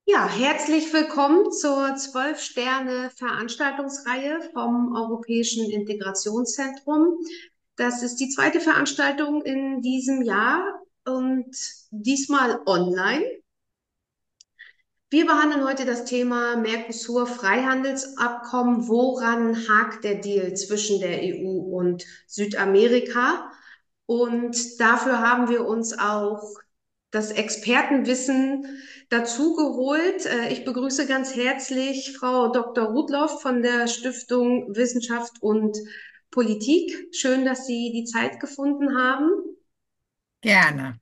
Ja, herzlich willkommen zur 12-Sterne-Veranstaltungsreihe vom Europäischen Integrationszentrum. Das ist die zweite Veranstaltung in diesem Jahr und diesmal online. Wir behandeln heute das Thema Mercosur-Freihandelsabkommen. Woran hakt der Deal zwischen der EU und Südamerika? Und dafür haben wir uns auch das Expertenwissen dazu geholt. Ich begrüße ganz herzlich Frau Dr. Rudloff von der Stiftung Wissenschaft und Politik. Schön, dass Sie die Zeit gefunden haben. Gerne.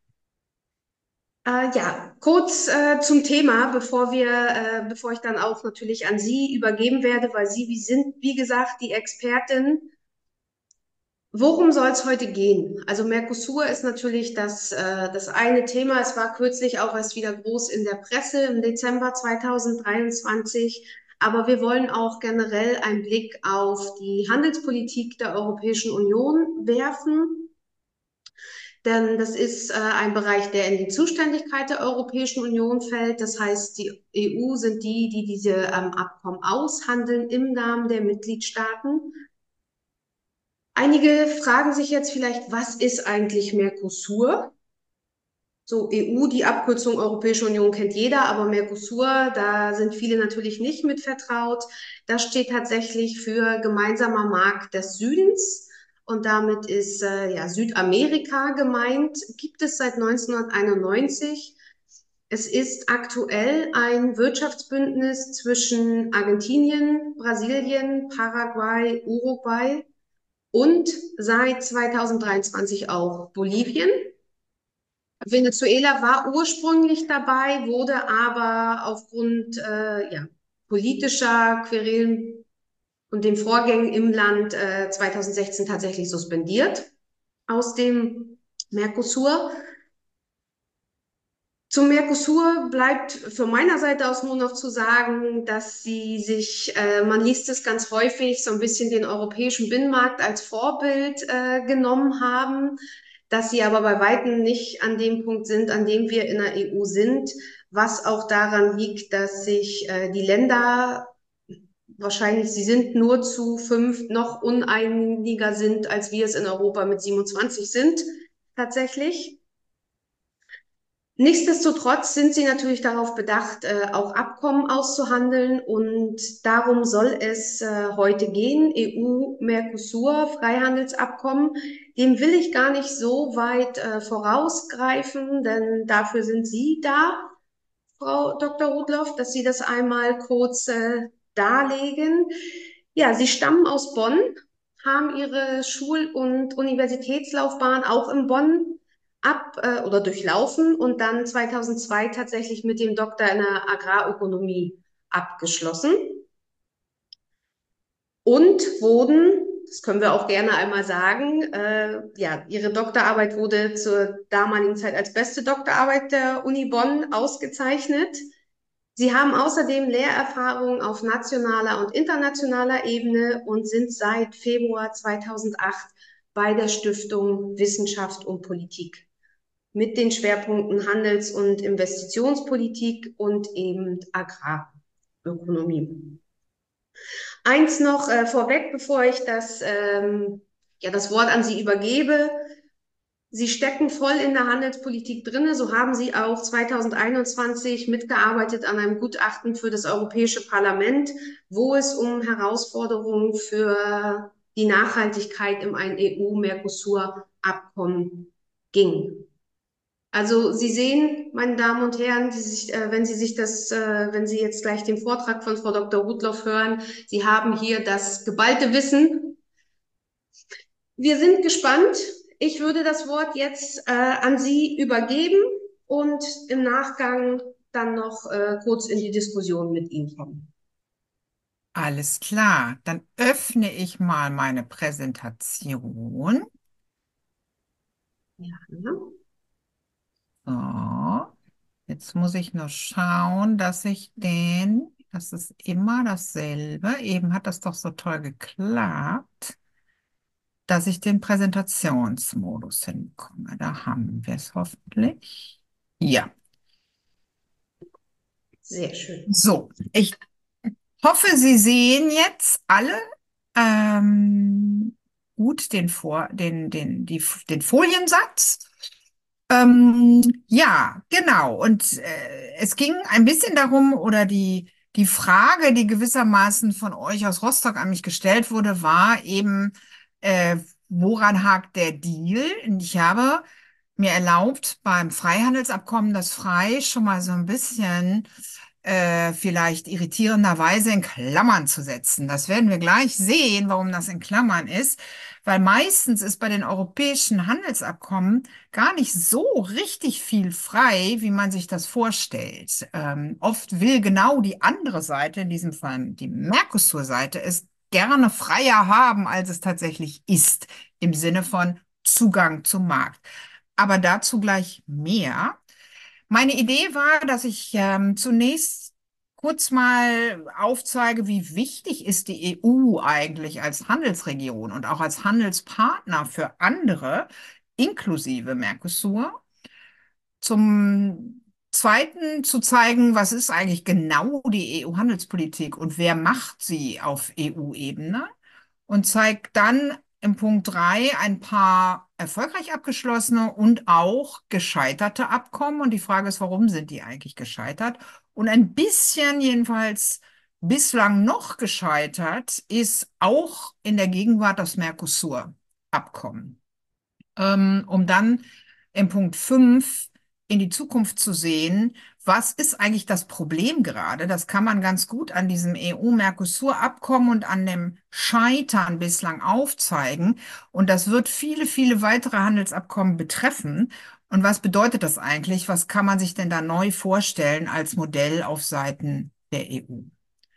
Ja, kurz zum Thema, bevor ich dann auch natürlich an Sie übergeben werde, weil Sie, wie sind, wie gesagt, die Expertin. Worum soll es heute gehen? Also Mercosur ist natürlich das eine Thema. Es war kürzlich auch erst wieder groß in der Presse im Dezember 2023. Aber wir wollen auch generell einen Blick auf die Handelspolitik der Europäischen Union werfen. Denn das ist ein Bereich, der in die Zuständigkeit der Europäischen Union fällt. Das heißt, die EU sind die diese Abkommen aushandeln im Namen der Mitgliedstaaten. Einige fragen sich jetzt vielleicht, was ist eigentlich Mercosur? So EU, die Abkürzung Europäische Union kennt jeder, aber Mercosur, da sind viele natürlich nicht mit vertraut. Das steht tatsächlich für gemeinsamer Markt des Südens und damit ist ja Südamerika gemeint. Gibt es seit 1991. Es ist aktuell ein Wirtschaftsbündnis zwischen Argentinien, Brasilien, Paraguay, Uruguay und seit 2023 auch Bolivien. Venezuela war ursprünglich dabei, wurde aber aufgrund ja, politischer Querelen und den Vorgängen im Land 2016 tatsächlich suspendiert aus dem Mercosur. Zum Mercosur bleibt von meiner Seite aus nur noch zu sagen, dass man liest es ganz häufig, so ein bisschen den europäischen Binnenmarkt als Vorbild genommen haben, dass sie aber bei Weitem nicht an dem Punkt sind, an dem wir in der EU sind, was auch daran liegt, dass sich die Länder wahrscheinlich, sie sind nur zu 5 noch uneiniger sind, als wir es in Europa mit 27 sind, tatsächlich. Nichtsdestotrotz sind sie natürlich darauf bedacht, auch Abkommen auszuhandeln und darum soll es heute gehen. EU-Mercosur, Freihandelsabkommen. Dem will ich gar nicht so weit vorausgreifen, denn dafür sind Sie da, Frau Dr. Rudloff, dass Sie das einmal kurz darlegen. Ja, Sie stammen aus Bonn, haben Ihre Schul- und Universitätslaufbahn auch in Bonn oder durchlaufen und dann 2002 tatsächlich mit dem Doktor in der Agrarökonomie abgeschlossen und wurden, das können wir auch gerne einmal sagen, ja, Ihre Doktorarbeit wurde zur damaligen Zeit als beste Doktorarbeit der Uni Bonn ausgezeichnet. Sie haben außerdem Lehrerfahrung auf nationaler und internationaler Ebene und sind seit Februar 2008 bei der Stiftung Wissenschaft und Politik mit den Schwerpunkten Handels- und Investitionspolitik und eben Agrarökonomie. Eins noch vorweg, bevor ich ja, das Wort an Sie übergebe. Sie stecken voll in der Handelspolitik drinne. So haben Sie auch 2021 mitgearbeitet an einem Gutachten für das Europäische Parlament, wo es um Herausforderungen für die Nachhaltigkeit im ein EU-Mercosur-Abkommen ging. Also Sie sehen, meine Damen und Herren, wenn Sie wenn Sie jetzt gleich den Vortrag von Frau Dr. Rudloff hören, Sie haben hier das geballte Wissen. Wir sind gespannt. Ich würde das Wort jetzt an Sie übergeben und im Nachgang dann noch kurz in die Diskussion mit Ihnen kommen. Alles klar. Dann öffne ich mal meine Präsentation. Ja, ne? So. Jetzt muss ich nur schauen, das ist immer dasselbe. Eben hat das doch so toll geklappt, dass ich den Präsentationsmodus hinbekomme. Da haben wir es hoffentlich. Ja. Sehr schön. So, ich hoffe, Sie sehen jetzt alle gut den Foliensatz. Ja, genau. Und es ging ein bisschen darum, oder die Frage, die gewissermaßen von euch aus Rostock an mich gestellt wurde, war eben, äh, woran hakt der Deal? Und ich habe mir erlaubt, beim Freihandelsabkommen das Frei schon mal so ein bisschen vielleicht irritierenderweise in Klammern zu setzen. Das werden wir gleich sehen, warum das in Klammern ist, weil meistens ist bei den europäischen Handelsabkommen gar nicht so richtig viel frei, wie man sich das vorstellt. Oft will genau die andere Seite, in diesem Fall die Mercosur-Seite, es gerne freier haben, als es tatsächlich ist, im Sinne von Zugang zum Markt. Aber dazu gleich mehr. Meine Idee war, dass ich zunächst kurz mal aufzeige, wie wichtig ist die EU eigentlich als Handelsregion und auch als Handelspartner für andere, inklusive Mercosur. Zum Zweiten zu zeigen, was ist eigentlich genau die EU-Handelspolitik und wer macht sie auf EU-Ebene. Und zeigt dann im Punkt 3 ein paar erfolgreich abgeschlossene und auch gescheiterte Abkommen. Und die Frage ist, warum sind die eigentlich gescheitert? Und ein bisschen jedenfalls bislang noch gescheitert ist auch in der Gegenwart das Mercosur-Abkommen, um dann im Punkt 5 in die Zukunft zu sehen, was ist eigentlich das Problem gerade? Das kann man ganz gut an diesem EU-Mercosur-Abkommen und an dem Scheitern bislang aufzeigen. Und das wird viele, viele weitere Handelsabkommen betreffen. Und was bedeutet das eigentlich? Was kann man sich denn da neu vorstellen als Modell auf Seiten der EU?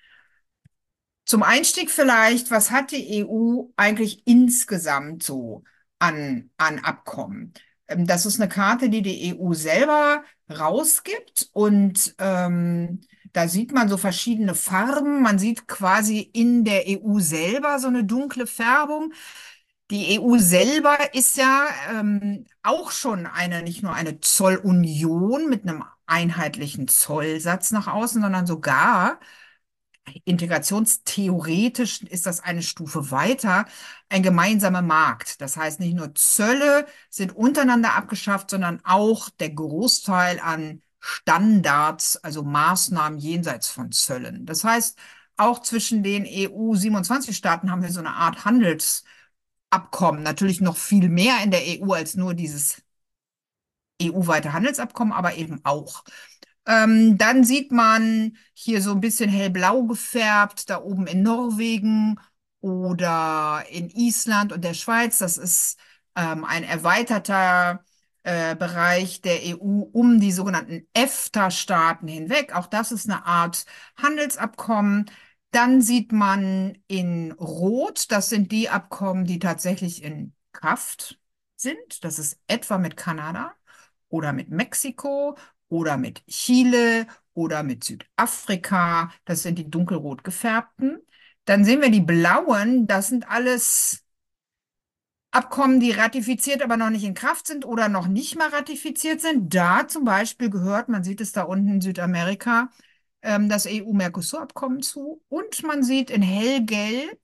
Zum Einstieg vielleicht, was hat die EU eigentlich insgesamt so an Abkommen? Das ist eine Karte, die die EU selber rausgibt und da sieht man so verschiedene Farben. Man sieht quasi in der EU selber so eine dunkle Färbung. Die EU selber ist ja auch schon nicht nur eine Zollunion mit einem einheitlichen Zollsatz nach außen, sondern sogar integrationstheoretisch ist das eine Stufe weiter, ein gemeinsamer Markt. Das heißt, nicht nur Zölle sind untereinander abgeschafft, sondern auch der Großteil an Standards, also Maßnahmen jenseits von Zöllen. Das heißt, auch zwischen den EU 27-Staaten haben wir so eine Art Handelsabkommen. Natürlich noch viel mehr in der EU als nur dieses EU-weite Handelsabkommen, aber eben auch. Dann sieht man hier so ein bisschen hellblau gefärbt, da oben in Norwegen oder in Island und der Schweiz. Das ist ein erweiterter Bereich der EU um die sogenannten EFTA-Staaten hinweg. Auch das ist eine Art Handelsabkommen. Dann sieht man in Rot, das sind die Abkommen, die tatsächlich in Kraft sind. Das ist etwa mit Kanada oder mit Mexiko oder mit Chile oder mit Südafrika. Das sind die dunkelrot gefärbten. Dann sehen wir die blauen. Das sind alles Abkommen, die ratifiziert, aber noch nicht in Kraft sind oder noch nicht mal ratifiziert sind. Da zum Beispiel gehört, man sieht es da unten in Südamerika, das EU-Mercosur-Abkommen zu. Und man sieht in hellgelb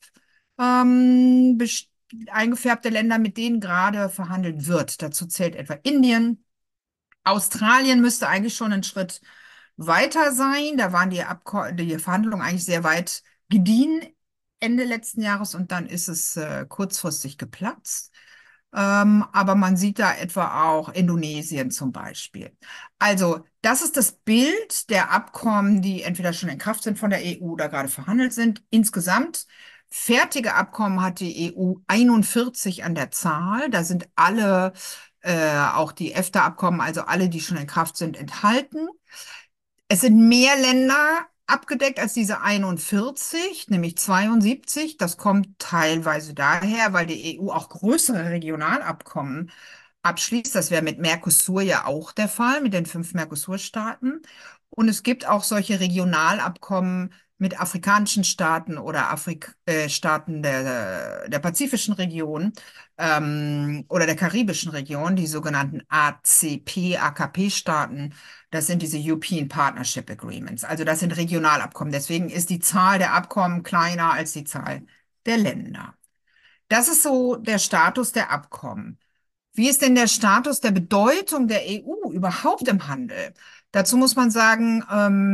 eingefärbte Länder, mit denen gerade verhandelt wird. Dazu zählt etwa Indien. Australien müsste eigentlich schon einen Schritt weiter sein. Da waren die Verhandlungen eigentlich sehr weit gediehen Ende letzten Jahres und dann ist es kurzfristig geplatzt. Aber man sieht da etwa auch Indonesien zum Beispiel. Also, das ist das Bild der Abkommen, die entweder schon in Kraft sind von der EU oder gerade verhandelt sind. Insgesamt fertige Abkommen hat die EU 41 an der Zahl. Da sind alle, auch die EFTA-Abkommen, also alle, die schon in Kraft sind, enthalten. Es sind mehr Länder abgedeckt als diese 41, nämlich 72. Das kommt teilweise daher, weil die EU auch größere Regionalabkommen abschließt. Das wäre mit Mercosur ja auch der Fall, mit den 5 Mercosur-Staaten. Und es gibt auch solche Regionalabkommen mit afrikanischen Staaten oder Staaten der pazifischen Region oder der karibischen Region, die sogenannten ACP, AKP-Staaten. Das sind diese European Partnership Agreements. Also das sind Regionalabkommen. Deswegen ist die Zahl der Abkommen kleiner als die Zahl der Länder. Das ist so der Status der Abkommen. Wie ist denn der Status der Bedeutung der EU überhaupt im Handel? Dazu muss man sagen,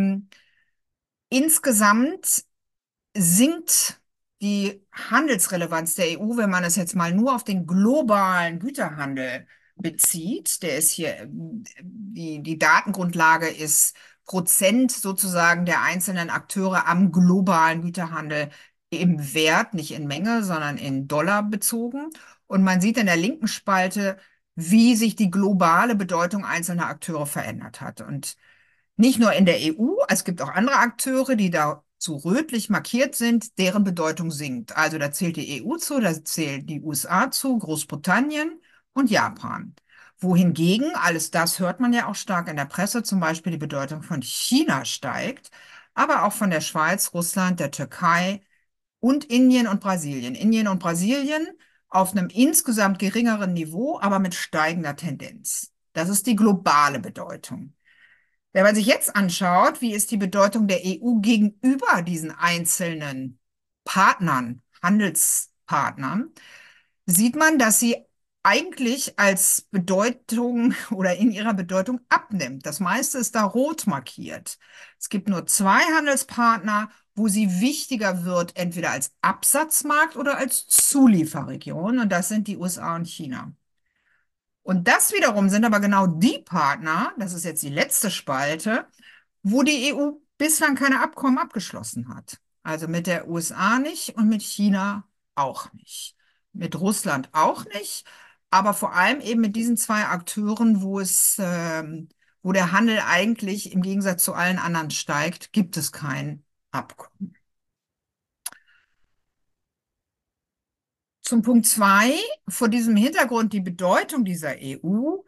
insgesamt sinkt die Handelsrelevanz der EU, wenn man es jetzt mal nur auf den globalen Güterhandel bezieht. Der ist hier, die Datengrundlage ist Prozent sozusagen der einzelnen Akteure am globalen Güterhandel im Wert, nicht in Menge, sondern in Dollar bezogen. Und man sieht in der linken Spalte, wie sich die globale Bedeutung einzelner Akteure verändert hat. Und nicht nur in der EU, es gibt auch andere Akteure, die da zu rötlich markiert sind, deren Bedeutung sinkt. Also da zählt die EU zu, da zählen die USA zu, Großbritannien und Japan. Wohingegen, alles das hört man ja auch stark in der Presse, zum Beispiel die Bedeutung von China steigt, aber auch von der Schweiz, Russland, der Türkei und Indien und Brasilien. Indien und Brasilien auf einem insgesamt geringeren Niveau, aber mit steigender Tendenz. Das ist die globale Bedeutung. Wenn man sich jetzt anschaut, wie ist die Bedeutung der EU gegenüber diesen einzelnen Partnern, Handelspartnern, sieht man, dass sie eigentlich als Bedeutung oder in ihrer Bedeutung abnimmt. Das meiste ist da rot markiert. Es gibt nur zwei Handelspartner, wo sie wichtiger wird, entweder als Absatzmarkt oder als Zulieferregion, und das sind die USA und China. Und das wiederum sind aber genau die Partner, das ist jetzt die letzte Spalte, wo die EU bislang keine Abkommen abgeschlossen hat. Also mit der USA nicht und mit China auch nicht. Mit Russland auch nicht, aber vor allem eben mit diesen zwei Akteuren, wo der Handel eigentlich im Gegensatz zu allen anderen steigt, gibt es kein Abkommen. Zum Punkt zwei, vor diesem Hintergrund die Bedeutung dieser EU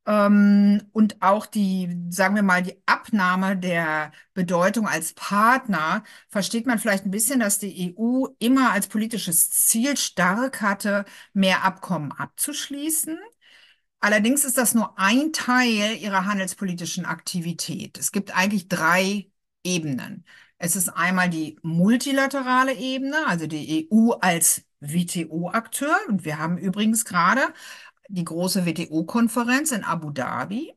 und auch die, sagen wir mal, die Abnahme der Bedeutung als Partner, versteht man vielleicht ein bisschen, dass die EU immer als politisches Ziel stark hatte, mehr Abkommen abzuschließen. Allerdings ist das nur ein Teil ihrer handelspolitischen Aktivität. Es gibt eigentlich drei Ebenen. Es ist einmal die multilaterale Ebene, also die EU als WTO-Akteur. Und wir haben übrigens gerade die große WTO-Konferenz in Abu Dhabi.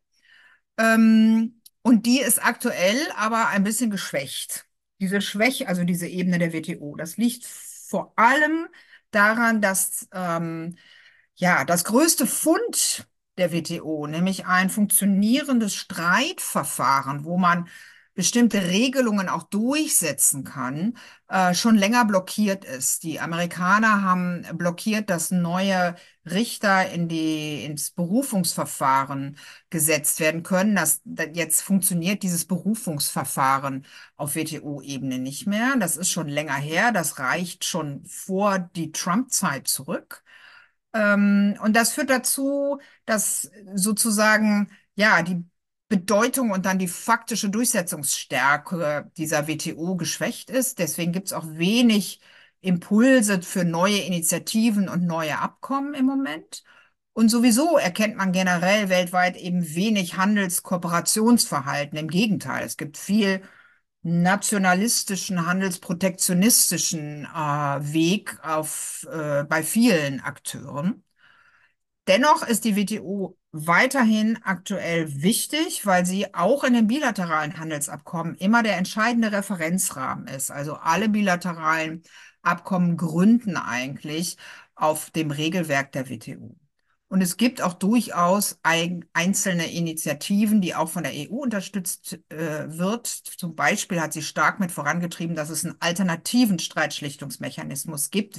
Und die ist aktuell aber ein bisschen geschwächt. Diese Schwäche, also diese Ebene der WTO, das liegt vor allem daran, dass ja, das größte Fund der WTO, nämlich ein funktionierendes Streitverfahren, wo man bestimmte Regelungen auch durchsetzen kann, schon länger blockiert ist. Die Amerikaner haben blockiert, dass neue Richter ins Berufungsverfahren gesetzt werden können. Jetzt funktioniert dieses Berufungsverfahren auf WTO-Ebene nicht mehr. Das ist schon länger her. Das reicht schon vor die Trump-Zeit zurück. Und das führt dazu, dass sozusagen, ja, die Bedeutung und dann die faktische Durchsetzungsstärke dieser WTO geschwächt ist. Deswegen gibt es auch wenig Impulse für neue Initiativen und neue Abkommen im Moment. Und sowieso erkennt man generell weltweit eben wenig Handelskooperationsverhalten. Im Gegenteil, es gibt viel nationalistischen, handelsprotektionistischen Weg bei vielen Akteuren. Dennoch ist die WTO weiterhin aktuell wichtig, weil sie auch in den bilateralen Handelsabkommen immer der entscheidende Referenzrahmen ist. Also alle bilateralen Abkommen gründen eigentlich auf dem Regelwerk der WTO. Und es gibt auch durchaus einzelne Initiativen, die auch von der EU unterstützt wird. Zum Beispiel hat sie stark mit vorangetrieben, dass es einen alternativen Streitschlichtungsmechanismus gibt,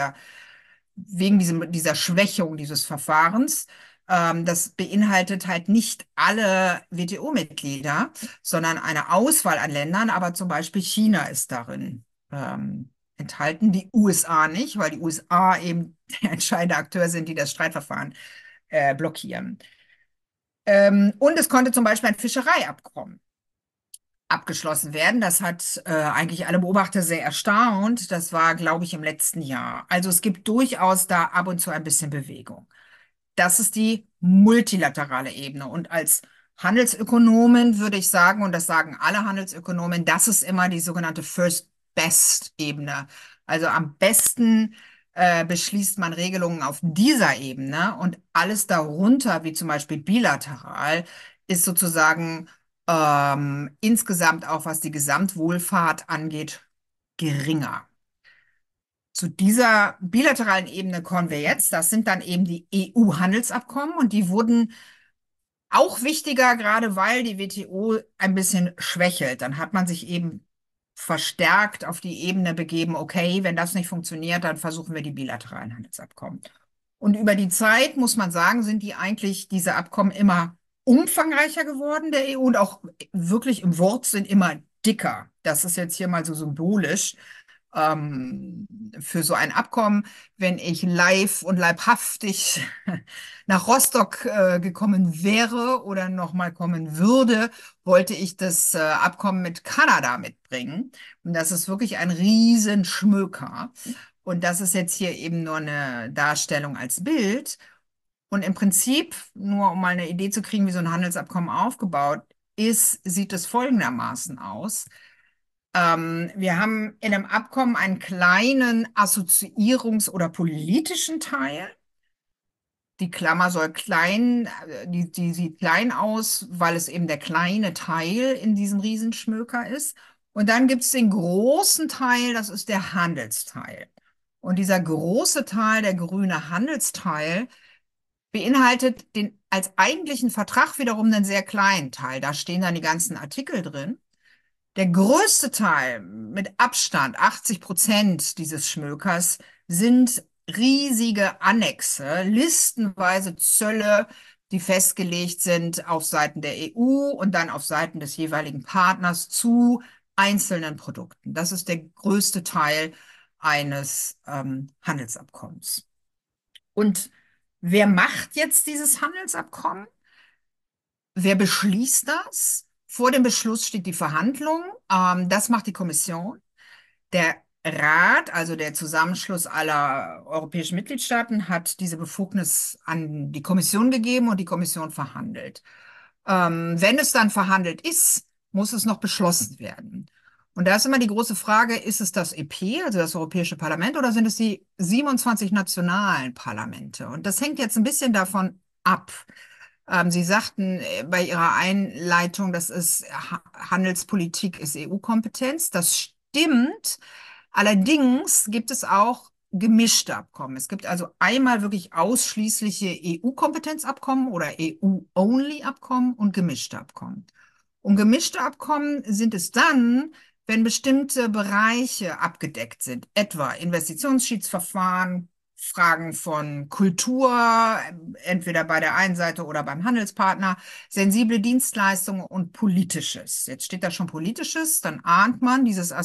dieser Schwächung dieses Verfahrens. Das beinhaltet halt nicht alle WTO-Mitglieder, sondern eine Auswahl an Ländern, aber zum Beispiel China ist darin enthalten, die USA nicht, weil die USA eben der entscheidende Akteur sind, die das Streitverfahren blockieren. Und es konnte zum Beispiel ein Fischereiabkommen abgeschlossen werden. Das hat eigentlich alle Beobachter sehr erstaunt. Das war, glaube ich, im letzten Jahr. Also es gibt durchaus da ab und zu ein bisschen Bewegung. Das ist die multilaterale Ebene. Und als Handelsökonomin würde ich sagen, und das sagen alle Handelsökonomen, das ist immer die sogenannte First Best Ebene. Also am besten beschließt man Regelungen auf dieser Ebene und alles darunter, wie zum Beispiel bilateral, ist sozusagen insgesamt auch, was die Gesamtwohlfahrt angeht, geringer. Zu dieser bilateralen Ebene kommen wir jetzt. Das sind dann eben die EU-Handelsabkommen und die wurden auch wichtiger, gerade weil die WTO ein bisschen schwächelt. Dann hat man sich eben verstärkt auf die Ebene begeben, okay, wenn das nicht funktioniert, dann versuchen wir die bilateralen Handelsabkommen. Und über die Zeit, muss man sagen, sind die eigentlich, diese Abkommen immer umfangreicher geworden, der EU, und auch wirklich im Wort sind immer dicker. Das ist jetzt hier mal so symbolisch ähm, für so ein Abkommen, wenn ich live und leibhaftig nach Rostock gekommen wäre oder noch mal kommen würde, wollte ich das Abkommen mit Kanada mitbringen. Und das ist wirklich ein Riesenschmöker. Und das ist jetzt hier eben nur eine Darstellung als Bild. Und im Prinzip, nur um mal eine Idee zu kriegen, wie so ein Handelsabkommen aufgebaut ist, sieht es folgendermaßen aus. Wir haben in einem Abkommen einen kleinen Assoziierungs- oder politischen Teil. Die Klammer soll klein, die sieht klein aus, weil es eben der kleine Teil in diesem Riesenschmöker ist. Und dann gibt es den großen Teil, das ist der Handelsteil. Und dieser große Teil, der grüne Handelsteil, beinhaltet den als eigentlichen Vertrag wiederum einen sehr kleinen Teil. Da stehen dann die ganzen Artikel drin. Der größte Teil, mit Abstand, 80% dieses Schmökers, sind riesige Annexe, listenweise Zölle, die festgelegt sind auf Seiten der EU und dann auf Seiten des jeweiligen Partners zu einzelnen Produkten. Das ist der größte Teil eines Handelsabkommens. Und wer macht jetzt dieses Handelsabkommen? Wer beschließt das? Vor dem Beschluss steht die Verhandlung. Das macht die Kommission. Der Rat, also der Zusammenschluss aller europäischen Mitgliedstaaten, hat diese Befugnis an die Kommission gegeben und die Kommission verhandelt. Wenn es dann verhandelt ist, muss es noch beschlossen werden. Und da ist immer die große Frage, ist es das EP, also das Europäische Parlament, oder sind es die 27 nationalen Parlamente? Und das hängt jetzt ein bisschen davon ab. Sie sagten bei Ihrer Einleitung, das ist Handelspolitik ist EU-Kompetenz. Das stimmt. Allerdings gibt es auch gemischte Abkommen. Es gibt also einmal wirklich ausschließliche EU-Kompetenzabkommen oder EU-Only-Abkommen und gemischte Abkommen. Und gemischte Abkommen sind es dann, wenn bestimmte Bereiche abgedeckt sind, etwa Investitionsschiedsverfahren, Fragen von Kultur, entweder bei der einen Seite oder beim Handelspartner, sensible Dienstleistungen und Politisches. Jetzt steht da schon Politisches, dann ahnt man,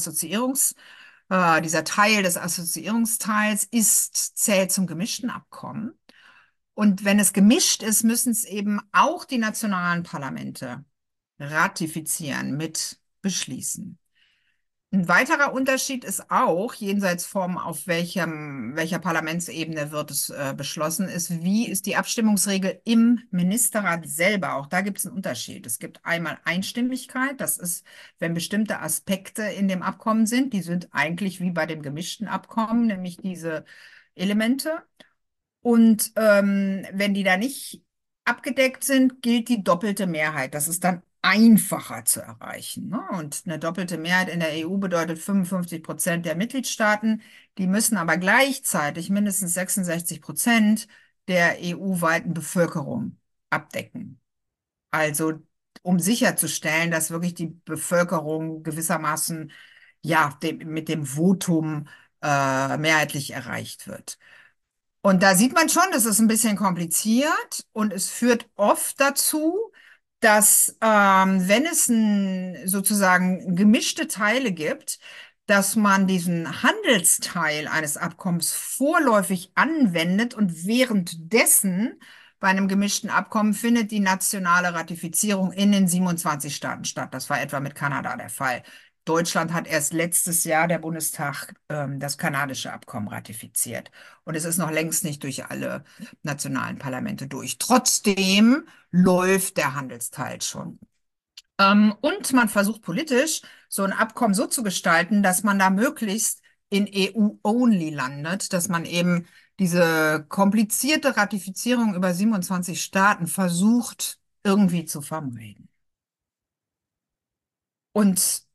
dieser Teil des Assoziierungsteils zählt zum gemischten Abkommen. Und wenn es gemischt ist, müssen es eben auch die nationalen Parlamente ratifizieren, mit beschließen. Ein weiterer Unterschied ist auch, jenseits vom, auf welcher Parlamentsebene wird es beschlossen, ist, wie ist die Abstimmungsregel im Ministerrat selber. Auch da gibt es einen Unterschied. Es gibt einmal Einstimmigkeit, das ist, wenn bestimmte Aspekte in dem Abkommen sind, die sind eigentlich wie bei dem gemischten Abkommen, nämlich diese Elemente. Und wenn die da nicht abgedeckt sind, gilt die doppelte Mehrheit. Das ist dann einfacher zu erreichen. Ne? Und eine doppelte Mehrheit in der EU bedeutet 55% der Mitgliedstaaten. Die müssen aber gleichzeitig mindestens 66% der EU-weiten Bevölkerung abdecken. Also um sicherzustellen, dass wirklich die Bevölkerung gewissermaßen ja, mit dem Votum mehrheitlich erreicht wird. Und da sieht man schon, das ist ein bisschen kompliziert und es führt oft dazu, dass wenn es sozusagen gemischte Teile gibt, dass man diesen Handelsteil eines Abkommens vorläufig anwendet und währenddessen bei einem gemischten Abkommen findet die nationale Ratifizierung in den 27 Staaten statt. Das war etwa mit Kanada der Fall. Deutschland hat erst letztes Jahr der Bundestag das kanadische Abkommen ratifiziert. Und es ist noch längst nicht durch alle nationalen Parlamente durch. Trotzdem läuft der Handelsteil schon. Und man versucht politisch, so ein Abkommen so zu gestalten, dass man da möglichst in EU-only landet, dass man eben diese komplizierte Ratifizierung über 27 Staaten versucht, irgendwie zu vermeiden. Und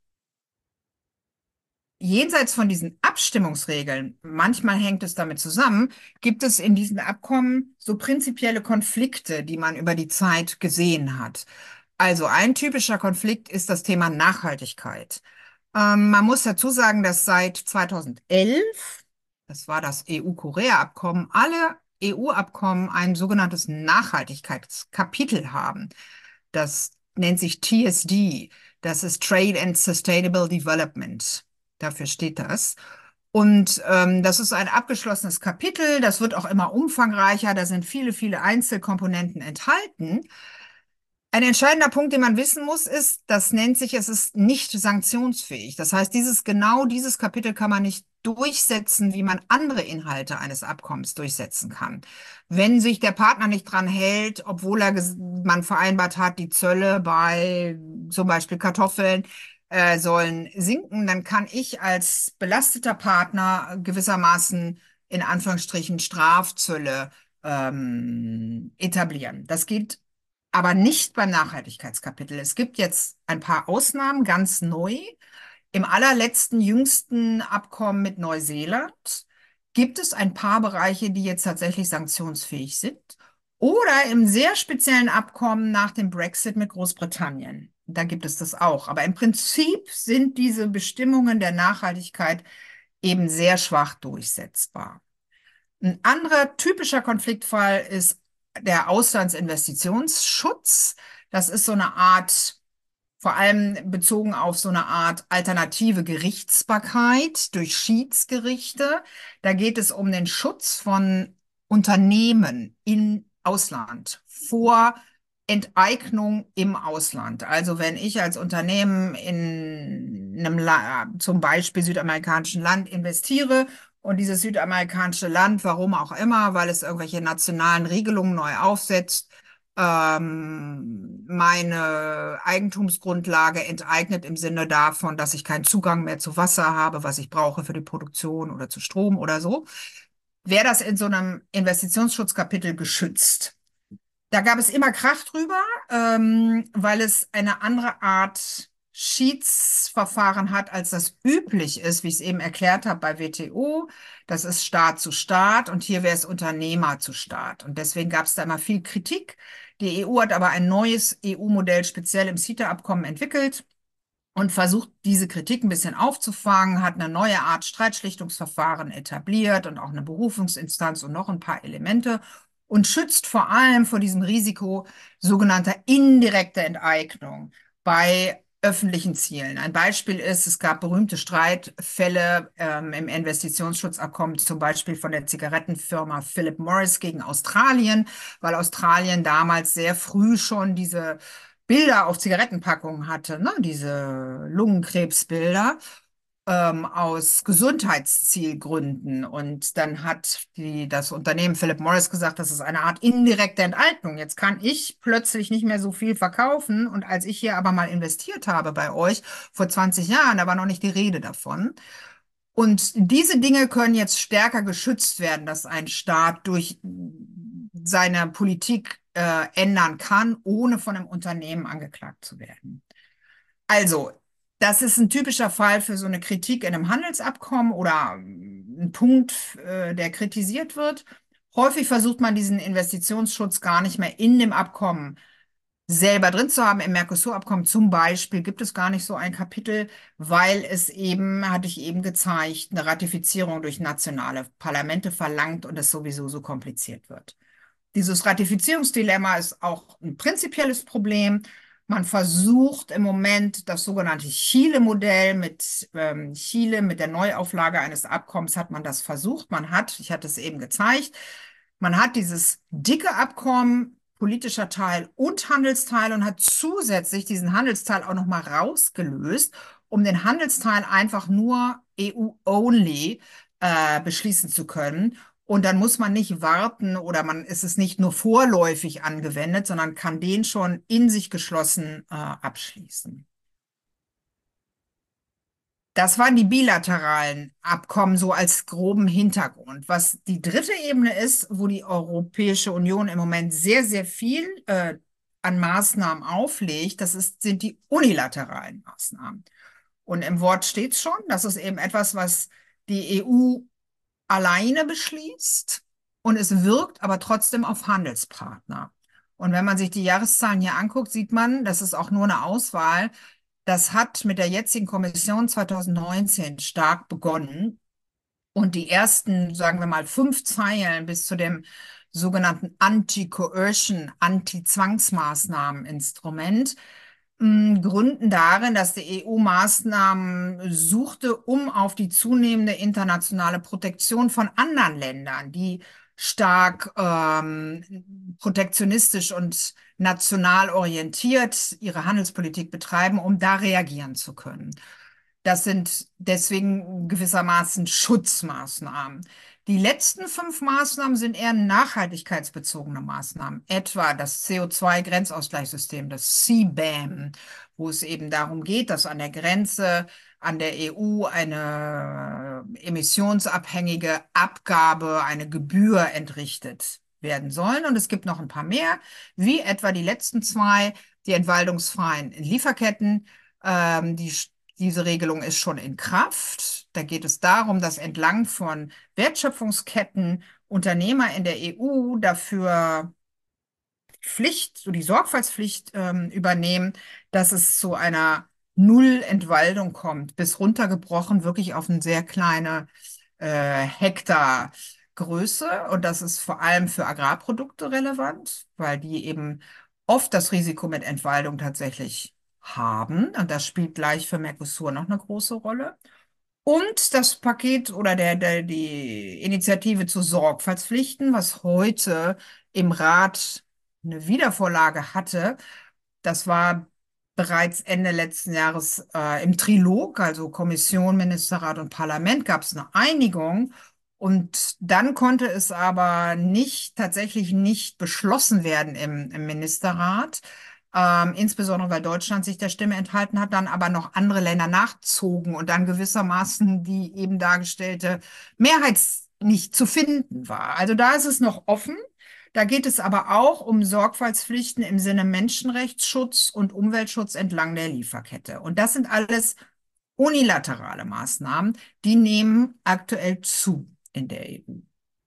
jenseits von diesen Abstimmungsregeln, manchmal hängt es damit zusammen, gibt es in diesen Abkommen so prinzipielle Konflikte, die man über die Zeit gesehen hat. Also ein typischer Konflikt ist das Thema Nachhaltigkeit. Man muss dazu sagen, dass seit 2011, das war das EU-Korea-Abkommen, alle EU-Abkommen ein sogenanntes Nachhaltigkeitskapitel haben. Das nennt sich TSD. Das ist Trade and Sustainable Development. Dafür steht das. Und das ist ein abgeschlossenes Kapitel. Das wird auch immer umfangreicher. Da sind viele, viele Einzelkomponenten enthalten. Ein entscheidender Punkt, den man wissen muss, ist, das nennt sich, es ist nicht sanktionsfähig. Das heißt, genau dieses Kapitel kann man nicht durchsetzen, wie man andere Inhalte eines Abkommens durchsetzen kann. Wenn sich der Partner nicht dran hält, obwohl man vereinbart hat, die Zölle bei zum Beispiel Kartoffeln sollen sinken, dann kann ich als belasteter Partner gewissermaßen in Anführungsstrichen Strafzölle etablieren. Das geht aber nicht beim Nachhaltigkeitskapitel. Es gibt jetzt ein paar Ausnahmen, ganz neu. Im allerletzten, jüngsten Abkommen mit Neuseeland gibt es ein paar Bereiche, die jetzt tatsächlich sanktionsfähig sind. Oder im sehr speziellen Abkommen nach dem Brexit mit Großbritannien. Da gibt es das auch. Aber im Prinzip sind diese Bestimmungen der Nachhaltigkeit eben sehr schwach durchsetzbar. Ein anderer typischer Konfliktfall ist der Auslandsinvestitionsschutz. Das ist so eine Art, vor allem bezogen auf so eine Art alternative Gerichtsbarkeit durch Schiedsgerichte. Da geht es um den Schutz von Unternehmen im Ausland vor Enteignung im Ausland. Also wenn ich als Unternehmen in einem zum Beispiel südamerikanischen Land investiere und dieses südamerikanische Land, warum auch immer, weil es irgendwelche nationalen Regelungen neu aufsetzt, meine Eigentumsgrundlage enteignet im Sinne davon, dass ich keinen Zugang mehr zu Wasser habe, was ich brauche für die Produktion oder zu Strom oder so, wäre das in so einem Investitionsschutzkapitel geschützt. Da gab es immer Krach drüber, weil es eine andere Art Schiedsverfahren hat, als das üblich ist, wie ich es eben erklärt habe bei WTO. Das ist Staat zu Staat und hier wäre es Unternehmer zu Staat. Und deswegen gab es da immer viel Kritik. Die EU hat aber ein neues EU-Modell speziell im CETA-Abkommen entwickelt und versucht, diese Kritik ein bisschen aufzufangen, hat eine neue Art Streitschlichtungsverfahren etabliert und auch eine Berufungsinstanz und noch ein paar Elemente und schützt vor allem vor diesem Risiko sogenannter indirekter Enteignung bei öffentlichen Zielen. Ein Beispiel ist, es gab berühmte Streitfälle im Investitionsschutzabkommen, zum Beispiel von der Zigarettenfirma Philip Morris gegen Australien, weil Australien damals sehr früh schon diese Bilder auf Zigarettenpackungen hatte, ne? Diese Lungenkrebsbilder aus Gesundheitszielgründen. Und dann hat das Unternehmen Philip Morris gesagt, das ist eine Art indirekte Enteignung. Jetzt kann ich plötzlich nicht mehr so viel verkaufen. Und als ich hier aber mal investiert habe bei euch vor 20 Jahren, da war noch nicht die Rede davon. Und diese Dinge können jetzt stärker geschützt werden, dass ein Staat durch seine Politik ändern kann, ohne von einem Unternehmen angeklagt zu werden. Also, das ist ein typischer Fall für so eine Kritik in einem Handelsabkommen oder ein Punkt, der kritisiert wird. Häufig versucht man diesen Investitionsschutz gar nicht mehr in dem Abkommen selber drin zu haben. Im Mercosur-Abkommen zum Beispiel gibt es gar nicht so ein Kapitel, weil es eben, hatte ich eben gezeigt, eine Ratifizierung durch nationale Parlamente verlangt und es sowieso so kompliziert wird. Dieses Ratifizierungsdilemma ist auch ein prinzipielles Problem. Man versucht im Moment das sogenannte Chile-Modell mit Chile, mit der Neuauflage eines Abkommens hat man das versucht. Ich hatte es eben gezeigt, Man hat dieses dicke Abkommen, politischer Teil und Handelsteil und hat zusätzlich diesen Handelsteil auch noch mal rausgelöst, um den Handelsteil einfach nur EU-only beschließen zu können. Und dann muss man nicht warten oder man ist es nicht nur vorläufig angewendet, sondern kann den schon in sich geschlossen abschließen. Das waren die bilateralen Abkommen so als groben Hintergrund. Was die dritte Ebene ist, wo die Europäische Union im Moment sehr, sehr viel an Maßnahmen auflegt, sind die unilateralen Maßnahmen. Und im Wort steht schon, das ist eben etwas, was die EU alleine beschließt und es wirkt aber trotzdem auf Handelspartner. Und wenn man sich die Jahreszahlen hier anguckt, sieht man, das ist auch nur eine Auswahl. Das hat mit der jetzigen Kommission 2019 stark begonnen. Und die ersten, sagen wir mal, 5 Zeilen bis zu dem sogenannten Anti-Coercion, Anti-Zwangsmaßnahmen-Instrument gründen darin, dass die EU Maßnahmen suchte, um auf die zunehmende internationale Protektion von anderen Ländern, die stark protektionistisch und national orientiert ihre Handelspolitik betreiben, um da reagieren zu können. Das sind deswegen gewissermaßen Schutzmaßnahmen. Die letzten 5 Maßnahmen sind eher nachhaltigkeitsbezogene Maßnahmen, etwa das CO2-Grenzausgleichssystem, das CBAM, wo es eben darum geht, dass an der Grenze an der EU eine emissionsabhängige Abgabe, eine Gebühr entrichtet werden sollen. Und es gibt noch ein paar mehr, wie etwa die letzten 2, die entwaldungsfreien Lieferketten. Diese Regelung ist schon in Kraft. Da geht es darum, dass entlang von Wertschöpfungsketten Unternehmer in der EU dafür Pflicht, so die Sorgfaltspflicht übernehmen, dass es zu einer Nullentwaldung kommt, bis runtergebrochen wirklich auf eine sehr kleine Hektargröße. Und das ist vor allem für Agrarprodukte relevant, weil die eben oft das Risiko mit Entwaldung tatsächlich haben. Und das spielt gleich für Mercosur noch eine große Rolle. Und das Paket oder die Initiative zu Sorgfaltspflichten, was heute im Rat eine Wiedervorlage hatte, das war bereits Ende letzten Jahres im Trilog, also Kommission, Ministerrat und Parlament, gab es eine Einigung. Und dann konnte es aber tatsächlich nicht beschlossen werden im Ministerrat. Insbesondere weil Deutschland sich der Stimme enthalten hat, dann aber noch andere Länder nachzogen und dann gewissermaßen die eben dargestellte Mehrheit nicht zu finden war. Also da ist es noch offen. Da geht es aber auch um Sorgfaltspflichten im Sinne Menschenrechtsschutz und Umweltschutz entlang der Lieferkette. Und das sind alles unilaterale Maßnahmen, die nehmen aktuell zu in der EU.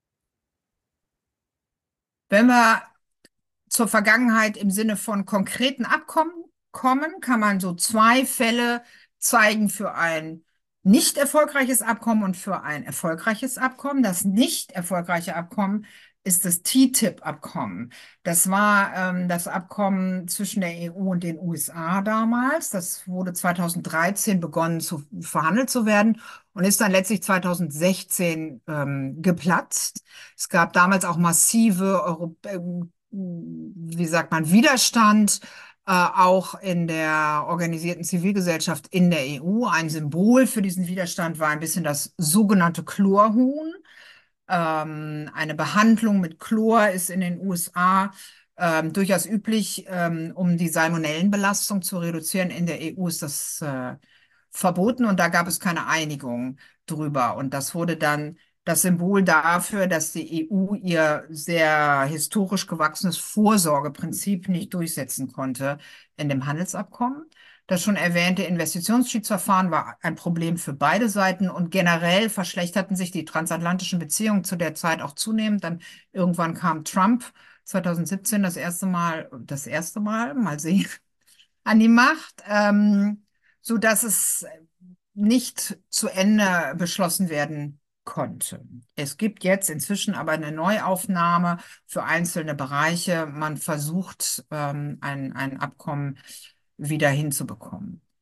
Wenn wir zur Vergangenheit im Sinne von konkreten Abkommen kommen, kann man so 2 Fälle zeigen für ein nicht erfolgreiches Abkommen und für ein erfolgreiches Abkommen. Das nicht erfolgreiche Abkommen ist das TTIP-Abkommen. Das war das Abkommen zwischen der EU und den USA damals. Das wurde 2013 begonnen verhandelt zu werden und ist dann letztlich 2016 geplatzt. Es gab damals auch massive wie sagt man, Widerstand, auch in der organisierten Zivilgesellschaft in der EU. Ein Symbol für diesen Widerstand war ein bisschen das sogenannte Chlorhuhn. Eine Behandlung mit Chlor ist in den USA durchaus üblich, um die Salmonellenbelastung zu reduzieren. In der EU ist das verboten und da gab es keine Einigung drüber. Und das wurde dann das Symbol dafür, dass die EU ihr sehr historisch gewachsenes Vorsorgeprinzip nicht durchsetzen konnte in dem Handelsabkommen. Das schon erwähnte Investitionsschiedsverfahren war ein Problem für beide Seiten und generell verschlechterten sich die transatlantischen Beziehungen zu der Zeit auch zunehmend. Dann irgendwann kam Trump 2017 das erste Mal, mal sehen, an die Macht, so dass es nicht zu Ende beschlossen werden konnte. Es gibt jetzt inzwischen aber eine Neuaufnahme für einzelne Bereiche. Man versucht, ein Abkommen wieder hinzubekommen.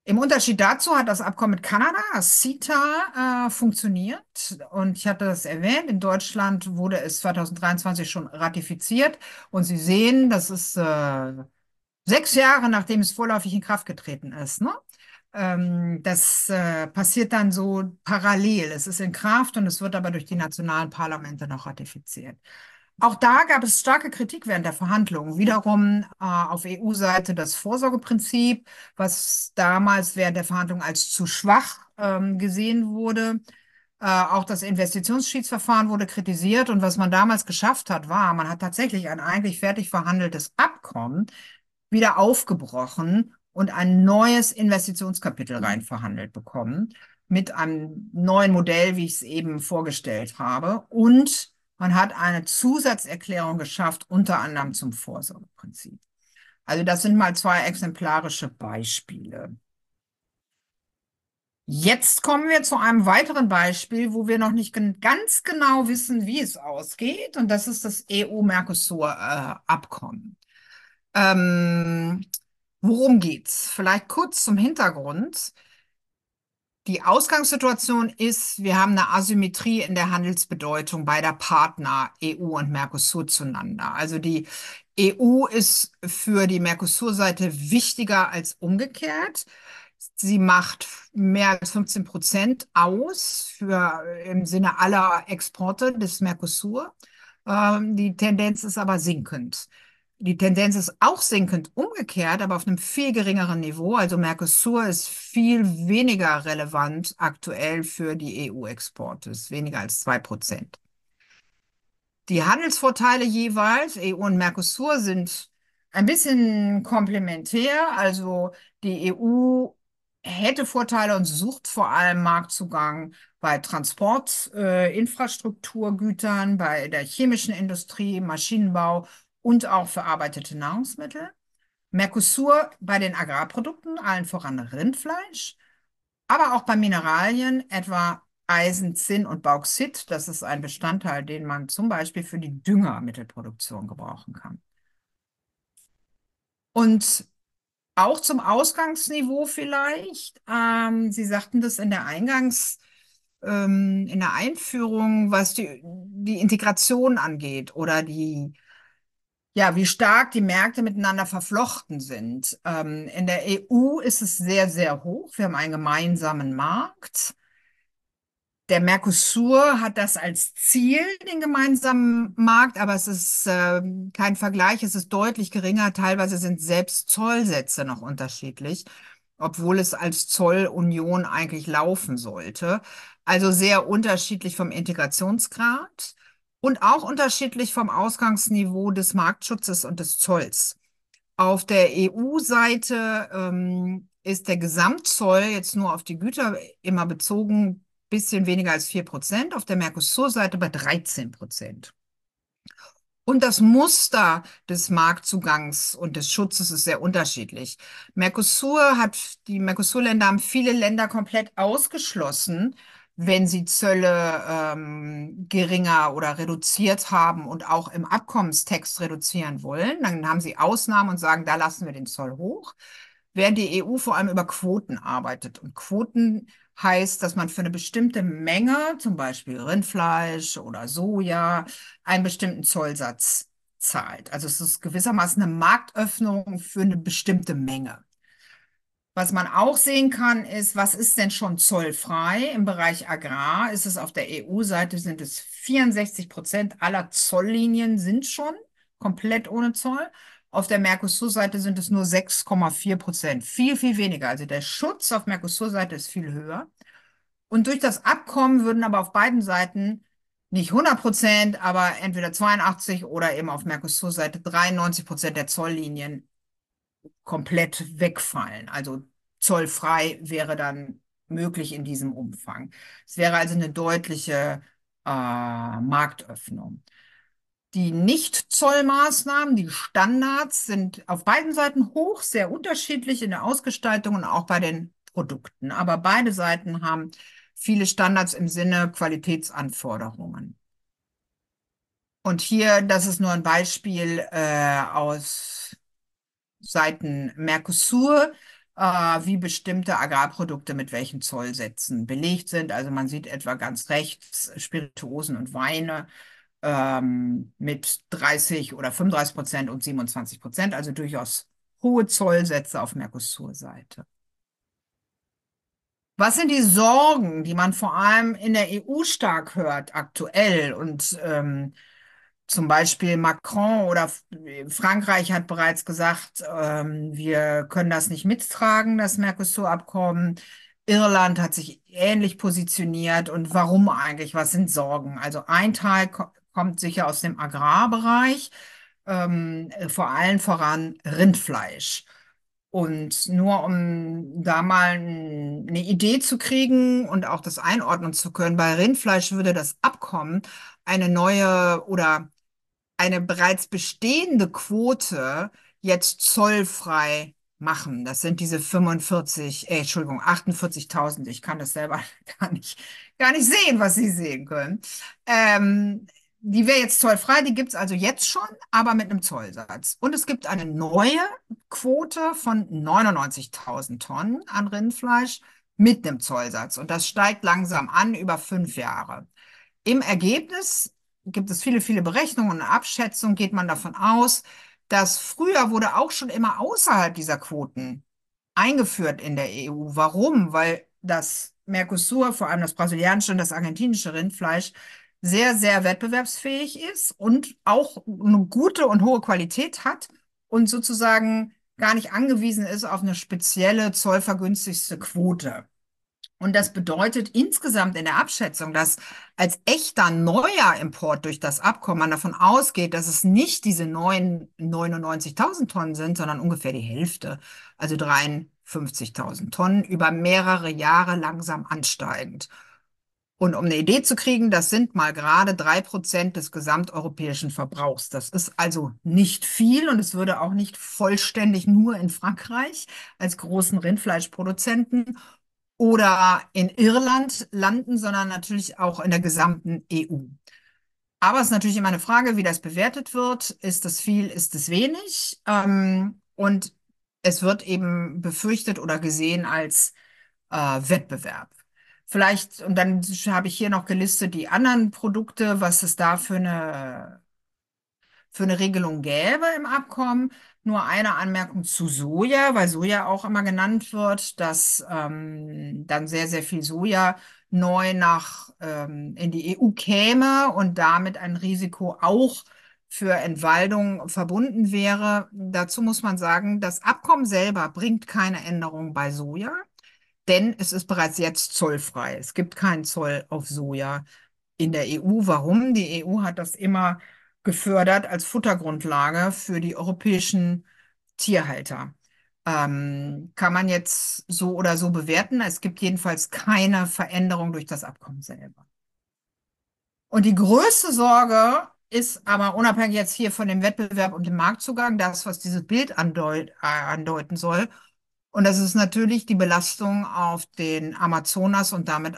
Im Unterschied dazu hat das Abkommen mit Kanada, das CETA, funktioniert. Und ich hatte das erwähnt, in Deutschland wurde es 2023 schon ratifiziert. Und Sie sehen, das ist 6 Jahre, nachdem es vorläufig in Kraft getreten ist, ne? Das passiert dann so parallel. Es ist in Kraft und es wird aber durch die nationalen Parlamente noch ratifiziert. Auch da gab es starke Kritik während der Verhandlungen. Wiederum auf EU-Seite das Vorsorgeprinzip, was damals während der Verhandlungen als zu schwach gesehen wurde. Auch das Investitionsschiedsverfahren wurde kritisiert. Und was man damals geschafft hat, war, man hat tatsächlich ein eigentlich fertig verhandeltes Abkommen wieder aufgebrochen und ein neues Investitionskapitel rein verhandelt bekommen mit einem neuen Modell, wie ich es eben vorgestellt habe. Und man hat eine Zusatzerklärung geschafft, unter anderem zum Vorsorgeprinzip. Also das sind mal zwei exemplarische Beispiele. Jetzt kommen wir zu einem weiteren Beispiel, wo wir noch nicht ganz genau wissen, wie es ausgeht. Und das ist das EU-Mercosur-Abkommen. Ähm, Worum geht's? Vielleicht kurz zum Hintergrund. Die Ausgangssituation ist, wir haben eine Asymmetrie in der Handelsbedeutung beider Partner, EU und Mercosur zueinander. Also die EU ist für die Mercosur-Seite wichtiger als umgekehrt. Sie macht mehr als 15% aus im Sinne aller Exporte des Mercosur. Die Tendenz ist aber sinkend. Die Tendenz ist auch sinkend umgekehrt, aber auf einem viel geringeren Niveau. Also Mercosur ist viel weniger relevant aktuell für die EU-Exporte, ist weniger als 2%. Die Handelsvorteile jeweils, EU und Mercosur, sind ein bisschen komplementär. Also die EU hätte Vorteile und sucht vor allem Marktzugang bei Infrastrukturgütern, bei der chemischen Industrie, Maschinenbau und auch verarbeitete Nahrungsmittel. Mercosur bei den Agrarprodukten, allen voran Rindfleisch, aber auch bei Mineralien, etwa Eisen, Zinn und Bauxit. Das ist ein Bestandteil, den man zum Beispiel für die Düngemittelproduktion gebrauchen kann. Und auch zum Ausgangsniveau vielleicht. Sie sagten das in der Einführung, was die Integration angeht oder ja, wie stark die Märkte miteinander verflochten sind. In der EU ist es sehr, sehr hoch. Wir haben einen gemeinsamen Markt. Der Mercosur hat das als Ziel, den gemeinsamen Markt, aber es ist kein Vergleich, es ist deutlich geringer. Teilweise sind selbst Zollsätze noch unterschiedlich, obwohl es als Zollunion eigentlich laufen sollte. Also sehr unterschiedlich vom Integrationsgrad und auch unterschiedlich vom Ausgangsniveau des Marktschutzes und des Zolls. Auf der EU-Seite ist der Gesamtzoll jetzt nur auf die Güter immer bezogen bisschen weniger als 4%, auf der Mercosur-Seite bei 13%. Und das Muster des Marktzugangs und des Schutzes ist sehr unterschiedlich. Die Mercosur-Länder haben viele Länder komplett ausgeschlossen, wenn sie Zölle geringer oder reduziert haben und auch im Abkommenstext reduzieren wollen. Dann haben sie Ausnahmen und sagen, da lassen wir den Zoll hoch, während die EU vor allem über Quoten arbeitet. Und Quoten heißt, dass man für eine bestimmte Menge, zum Beispiel Rindfleisch oder Soja, einen bestimmten Zollsatz zahlt. Also es ist gewissermaßen eine Marktöffnung für eine bestimmte Menge. Was man auch sehen kann, ist, was ist denn schon zollfrei? Im Bereich Agrar ist es auf der EU-Seite sind es 64% aller Zolllinien sind schon komplett ohne Zoll. Auf der Mercosur-Seite sind es nur 6,4%. Viel, viel weniger. Also der Schutz auf Mercosur-Seite ist viel höher. Und durch das Abkommen würden aber auf beiden Seiten nicht 100%, aber entweder 82 oder eben auf Mercosur-Seite 93% der Zolllinien komplett wegfallen. Also zollfrei wäre dann möglich in diesem Umfang. Es wäre also eine deutliche Marktöffnung. Die Nicht-Zollmaßnahmen, die Standards, sind auf beiden Seiten hoch, sehr unterschiedlich in der Ausgestaltung und auch bei den Produkten. Aber beide Seiten haben viele Standards im Sinne Qualitätsanforderungen. Und hier, das ist nur ein Beispiel aus Seiten Mercosur. wie bestimmte Agrarprodukte mit welchen Zollsätzen belegt sind. Also man sieht etwa ganz rechts Spirituosen und Weine mit 30 oder 35% und 27%, also durchaus hohe Zollsätze auf Mercosur-Seite. Was sind die Sorgen, die man vor allem in der EU stark hört aktuell? Und zum Beispiel Macron oder Frankreich hat bereits gesagt, wir können das nicht mittragen, das Mercosur-Abkommen. Irland hat sich ähnlich positioniert. Und warum eigentlich? Was sind Sorgen? Also ein Teil kommt sicher aus dem Agrarbereich, vor allem voran Rindfleisch. Und nur um da mal eine Idee zu kriegen und auch das einordnen zu können, bei Rindfleisch würde das Abkommen eine neue oder eine bereits bestehende Quote jetzt zollfrei machen. Das sind diese 48.000. Ich kann das selber gar nicht sehen, was Sie sehen können. Die wäre jetzt zollfrei, die gibt es also jetzt schon, aber mit einem Zollsatz. Und es gibt eine neue Quote von 99.000 Tonnen an Rindfleisch mit einem Zollsatz. Und das steigt langsam an über 5 Jahre. Im Ergebnis gibt es viele Berechnungen und Abschätzungen, geht man davon aus, dass früher wurde auch schon immer außerhalb dieser Quoten eingeführt in der EU. Warum? Weil das Mercosur, vor allem das brasilianische und das argentinische Rindfleisch, sehr wettbewerbsfähig ist und auch eine gute und hohe Qualität hat und sozusagen gar nicht angewiesen ist auf eine spezielle zollvergünstigte Quote. Und das bedeutet insgesamt in der Abschätzung, dass als echter neuer Import durch das Abkommen man davon ausgeht, dass es nicht diese neuen 99.000 Tonnen sind, sondern ungefähr die Hälfte, also 53.000 Tonnen über mehrere Jahre langsam ansteigend. Und um eine Idee zu kriegen, das sind mal gerade 3% des gesamteuropäischen Verbrauchs. Das ist also nicht viel und es würde auch nicht vollständig nur in Frankreich als großen Rindfleischproduzenten oder in Irland landen, sondern natürlich auch in der gesamten EU. Aber es ist natürlich immer eine Frage, wie das bewertet wird. Ist es viel, ist es wenig? Und es wird eben befürchtet oder gesehen als Wettbewerb. Vielleicht, und dann habe ich hier noch gelistet die anderen Produkte, was es da für eine Regelung gäbe im Abkommen. Nur eine Anmerkung zu Soja, weil Soja auch immer genannt wird, dass dann sehr viel Soja neu in die EU käme und damit ein Risiko auch für Entwaldung verbunden wäre. Dazu muss man sagen, das Abkommen selber bringt keine Änderung bei Soja, denn es ist bereits jetzt zollfrei. Es gibt keinen Zoll auf Soja in der EU. Warum? Die EU hat das immer gefördert als Futtergrundlage für die europäischen Tierhalter. Kann man jetzt so oder so bewerten. Es gibt jedenfalls keine Veränderung durch das Abkommen selber. Und die größte Sorge ist aber unabhängig jetzt hier von dem Wettbewerb und dem Marktzugang, das, was dieses Bild andeuten soll. Und das ist natürlich die Belastung auf den Amazonas und damit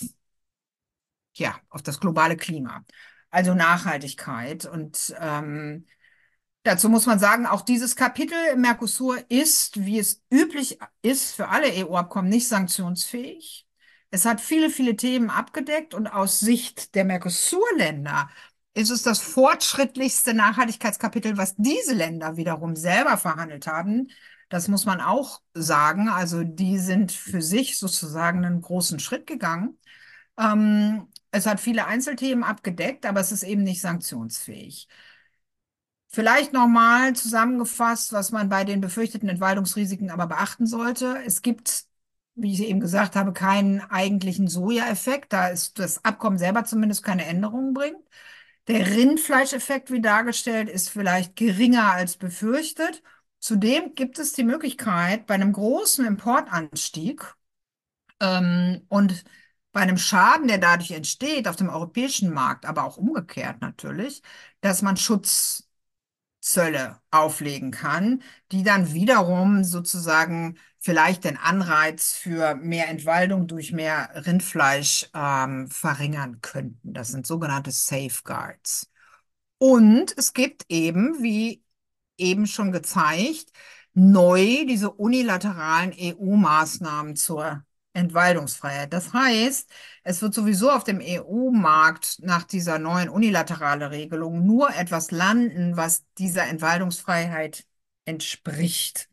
auf das globale Klima, also Nachhaltigkeit. Und dazu muss man sagen, auch dieses Kapitel im Mercosur ist, wie es üblich ist für alle EU-Abkommen, nicht sanktionsfähig. Es hat viele Themen abgedeckt und aus Sicht der Mercosur-Länder ist es das fortschrittlichste Nachhaltigkeitskapitel, was diese Länder wiederum selber verhandelt haben. Das muss man auch sagen. Also die sind für sich sozusagen einen großen Schritt gegangen. Es hat viele Einzelthemen abgedeckt, aber es ist eben nicht sanktionsfähig. Vielleicht nochmal zusammengefasst, was man bei den befürchteten Entwaldungsrisiken aber beachten sollte. Es gibt, wie ich eben gesagt habe, keinen eigentlichen Soja-Effekt, da ist das Abkommen selber zumindest keine Änderungen bringt. Der Rindfleischeffekt, wie dargestellt, ist vielleicht geringer als befürchtet. Zudem gibt es die Möglichkeit, bei einem großen Importanstieg und bei einem Schaden, der dadurch entsteht auf dem europäischen Markt, aber auch umgekehrt natürlich, dass man Schutzzölle auflegen kann, die dann wiederum sozusagen vielleicht den Anreiz für mehr Entwaldung durch mehr Rindfleisch verringern könnten. Das sind sogenannte Safeguards. Und es gibt eben, wie eben schon gezeigt, neu diese unilateralen EU-Maßnahmen zur Entwaldungsfreiheit. Das heißt, es wird sowieso auf dem EU-Markt nach dieser neuen unilateralen Regelung nur etwas landen, was dieser Entwaldungsfreiheit entspricht.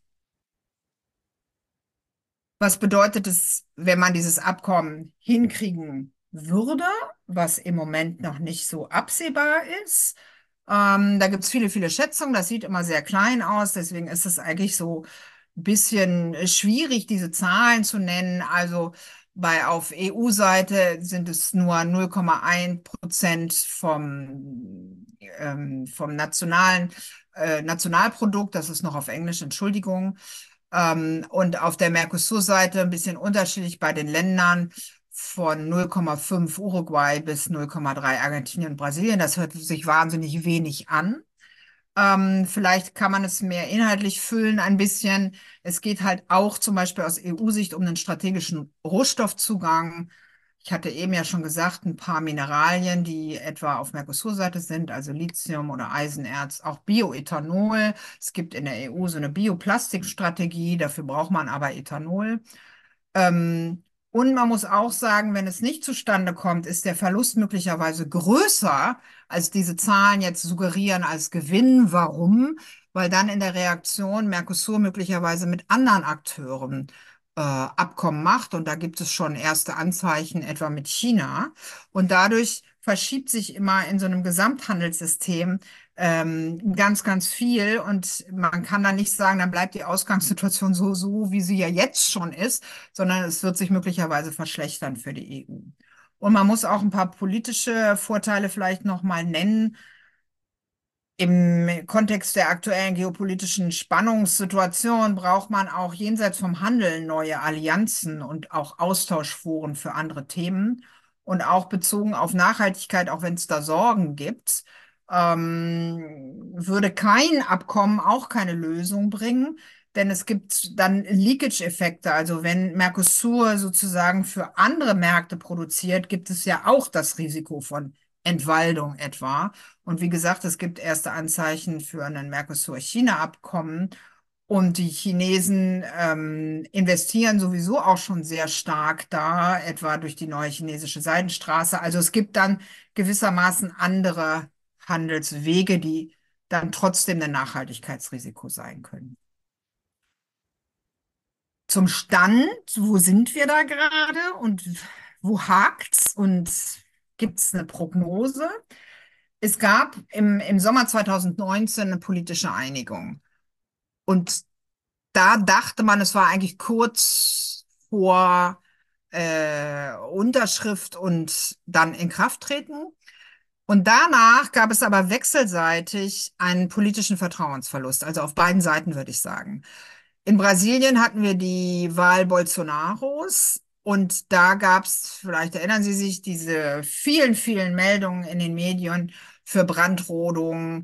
Was bedeutet es, wenn man dieses Abkommen hinkriegen würde, was im Moment noch nicht so absehbar ist? Da gibt es viele, viele Schätzungen. Das sieht immer sehr klein aus. Deswegen ist es eigentlich so ein bisschen schwierig, diese Zahlen zu nennen. Also auf EU-Seite sind es nur 0,1% vom Nationalprodukt. Das ist noch auf Englisch, Entschuldigung. Und auf der Mercosur-Seite ein bisschen unterschiedlich bei den Ländern von 0,5 Uruguay bis 0,3 Argentinien und Brasilien. Das hört sich wahnsinnig wenig an. Vielleicht kann man es mehr inhaltlich füllen ein bisschen. Es geht halt auch zum Beispiel aus EU-Sicht um einen strategischen Rohstoffzugang. Ich hatte eben ja schon gesagt, ein paar Mineralien, die etwa auf Mercosur-Seite sind, also Lithium oder Eisenerz, auch Bioethanol. Es gibt in der EU so eine Bioplastikstrategie, dafür braucht man aber Ethanol. Und man muss auch sagen, wenn es nicht zustande kommt, ist der Verlust möglicherweise größer, als diese Zahlen jetzt suggerieren als Gewinn. Warum? Weil dann in der Reaktion Mercosur möglicherweise mit anderen Akteuren Abkommen macht. Und da gibt es schon erste Anzeichen, etwa mit China. Und dadurch verschiebt sich immer in so einem Gesamthandelssystem ganz, ganz viel. Und man kann dann nicht sagen, dann bleibt die Ausgangssituation so, wie sie ja jetzt schon ist, sondern es wird sich möglicherweise verschlechtern für die EU. Und man muss auch ein paar politische Vorteile vielleicht noch mal nennen. Im Kontext der aktuellen geopolitischen Spannungssituation braucht man auch jenseits vom Handel neue Allianzen und auch Austauschforen für andere Themen. Und auch bezogen auf Nachhaltigkeit, auch wenn es da Sorgen gibt, würde kein Abkommen auch keine Lösung bringen, denn es gibt dann Leakage-Effekte. Also wenn Mercosur sozusagen für andere Märkte produziert, gibt es ja auch das Risiko von Entwaldung etwa. Und wie gesagt, es gibt erste Anzeichen für ein Mercosur-China-Abkommen. Und die Chinesen investieren sowieso auch schon sehr stark da, etwa durch die neue chinesische Seidenstraße. Also es gibt dann gewissermaßen andere Handelswege, die dann trotzdem ein Nachhaltigkeitsrisiko sein können. Zum Stand, wo sind wir da gerade und wo hakt's und gibt es eine Prognose? Es gab im Sommer 2019 eine politische Einigung. Und da dachte man, es war eigentlich kurz vor Unterschrift und dann Inkrafttreten. Und danach gab es aber wechselseitig einen politischen Vertrauensverlust, also auf beiden Seiten würde ich sagen. In Brasilien hatten wir die Wahl Bolsonaros und da gab es, vielleicht erinnern Sie sich, diese vielen, vielen Meldungen in den Medien für Brandrodung.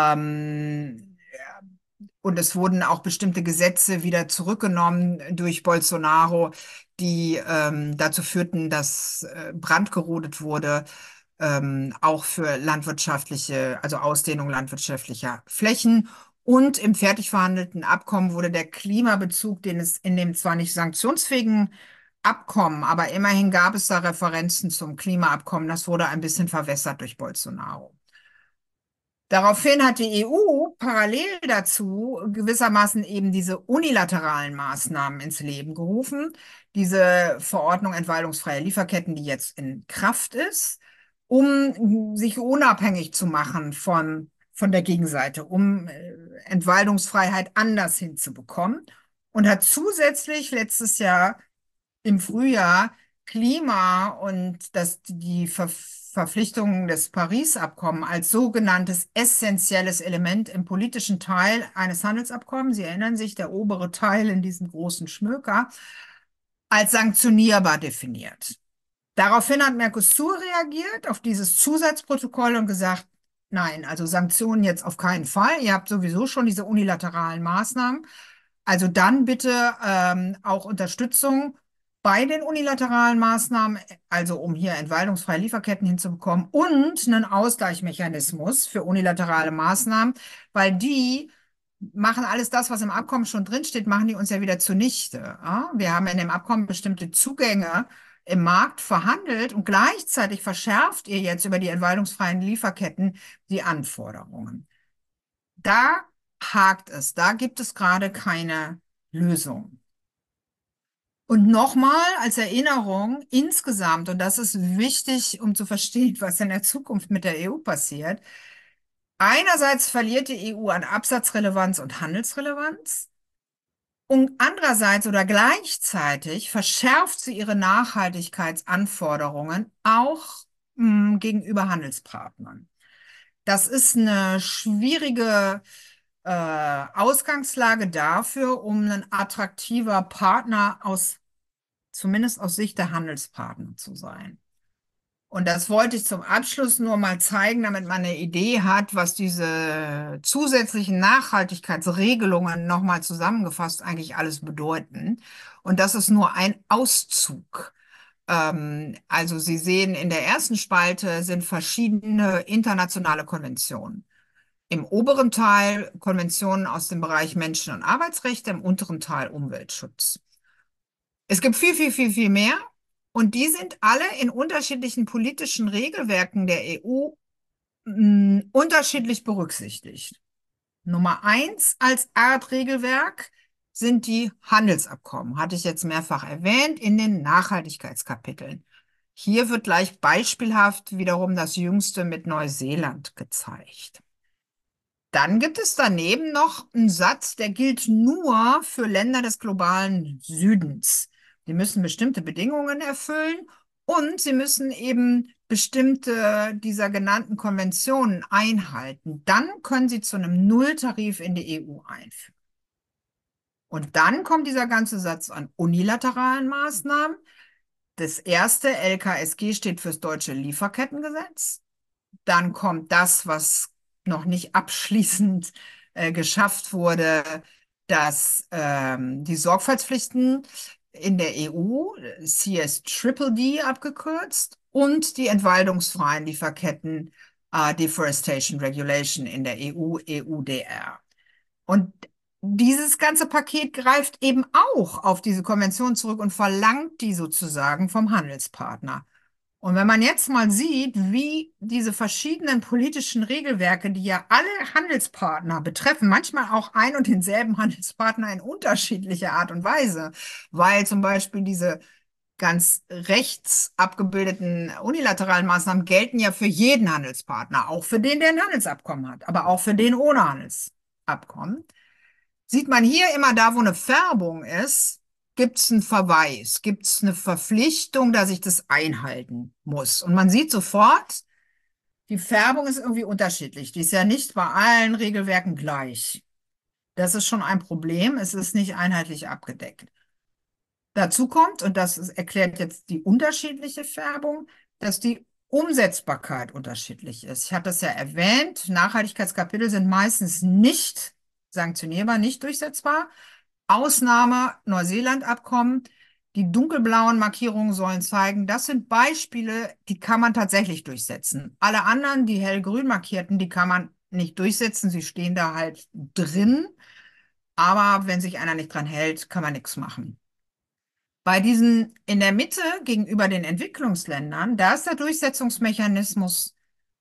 Und es wurden auch bestimmte Gesetze wieder zurückgenommen durch Bolsonaro, die dazu führten, dass Brand gerodet wurde, auch für landwirtschaftliche, also Ausdehnung landwirtschaftlicher Flächen. Und im fertig verhandelten Abkommen wurde der Klimabezug, den es in dem zwar nicht sanktionsfähigen Abkommen, aber immerhin gab es da Referenzen zum Klimaabkommen, das wurde ein bisschen verwässert durch Bolsonaro. Daraufhin hat die EU parallel dazu gewissermaßen eben diese unilateralen Maßnahmen ins Leben gerufen. Diese Verordnung entwaldungsfreie Lieferketten, die jetzt in Kraft ist, um sich unabhängig zu machen von der Gegenseite, um Entwaldungsfreiheit anders hinzubekommen. Und hat zusätzlich letztes Jahr im Frühjahr Klima und die Verpflichtungen des Paris-Abkommens als sogenanntes essentielles Element im politischen Teil eines Handelsabkommens, Sie erinnern sich, der obere Teil in diesem großen Schmöker, als sanktionierbar definiert. Daraufhin hat Mercosur reagiert auf dieses Zusatzprotokoll und gesagt, nein, also Sanktionen jetzt auf keinen Fall. Ihr habt sowieso schon diese unilateralen Maßnahmen. Also dann bitte auch Unterstützung bei den unilateralen Maßnahmen, also um hier entwaldungsfreie Lieferketten hinzubekommen und einen Ausgleichsmechanismus für unilaterale Maßnahmen, weil die machen alles das, was im Abkommen schon drinsteht, machen die uns ja wieder zunichte. Ja? Wir haben in dem Abkommen bestimmte Zugänge im Markt verhandelt und gleichzeitig verschärft ihr jetzt über die entwaldungsfreien Lieferketten die Anforderungen. Da hakt es, da gibt es gerade keine Lösung. Und nochmal als Erinnerung insgesamt, und das ist wichtig, um zu verstehen, was in der Zukunft mit der EU passiert. Einerseits verliert die EU an Absatzrelevanz und Handelsrelevanz und andererseits oder gleichzeitig verschärft sie ihre Nachhaltigkeitsanforderungen auch gegenüber Handelspartnern. Das ist eine schwierige Ausgangslage dafür, um ein attraktiver Partner zumindest aus Sicht der Handelspartner zu sein. Und das wollte ich zum Abschluss nur mal zeigen, damit man eine Idee hat, was diese zusätzlichen Nachhaltigkeitsregelungen nochmal zusammengefasst eigentlich alles bedeuten. Und das ist nur ein Auszug. Also Sie sehen, in der ersten Spalte sind verschiedene internationale Konventionen. Im oberen Teil Konventionen aus dem Bereich Menschen- und Arbeitsrechte, im unteren Teil Umweltschutz. Es gibt viel, viel, viel, viel mehr. Und die sind alle in unterschiedlichen politischen Regelwerken der EU unterschiedlich berücksichtigt. Nummer eins als Art Regelwerk sind die Handelsabkommen, hatte ich jetzt mehrfach erwähnt, in den Nachhaltigkeitskapiteln. Hier wird gleich beispielhaft wiederum das jüngste mit Neuseeland gezeigt. Dann gibt es daneben noch einen Satz, der gilt nur für Länder des globalen Südens. Die müssen bestimmte Bedingungen erfüllen und sie müssen eben bestimmte dieser genannten Konventionen einhalten. Dann können sie zu einem Nulltarif in die EU einführen. Und dann kommt dieser ganze Satz an unilateralen Maßnahmen. Das erste LKSG steht fürs Deutsche Lieferkettengesetz. Dann kommt das, was noch nicht abschließend geschafft wurde, dass die Sorgfaltspflichten in der EU, CS-Triple-D abgekürzt, und die entwaldungsfreien Lieferketten, Deforestation Regulation in der EU, EUDR. Und dieses ganze Paket greift eben auch auf diese Konvention zurück und verlangt die sozusagen vom Handelspartner. Und wenn man jetzt mal sieht, wie diese verschiedenen politischen Regelwerke, die ja alle Handelspartner betreffen, manchmal auch ein und denselben Handelspartner in unterschiedlicher Art und Weise, weil zum Beispiel diese ganz rechts abgebildeten unilateralen Maßnahmen gelten ja für jeden Handelspartner, auch für den, der ein Handelsabkommen hat, aber auch für den ohne Handelsabkommen. Sieht man hier immer da, wo eine Färbung ist, gibt es einen Verweis, gibt es eine Verpflichtung, dass ich das einhalten muss. Und man sieht sofort, die Färbung ist irgendwie unterschiedlich. Die ist ja nicht bei allen Regelwerken gleich. Das ist schon ein Problem. Es ist nicht einheitlich abgedeckt. Dazu kommt, und das erklärt jetzt die unterschiedliche Färbung, dass die Umsetzbarkeit unterschiedlich ist. Ich hatte es ja erwähnt, Nachhaltigkeitskapitel sind meistens nicht sanktionierbar, nicht durchsetzbar. Ausnahme Neuseeland-Abkommen. Die dunkelblauen Markierungen sollen zeigen, das sind Beispiele, die kann man tatsächlich durchsetzen. Alle anderen, die hellgrün markierten, die kann man nicht durchsetzen. Sie stehen da halt drin. Aber wenn sich einer nicht dran hält, kann man nichts machen. Bei diesen in der Mitte gegenüber den Entwicklungsländern, da ist der Durchsetzungsmechanismus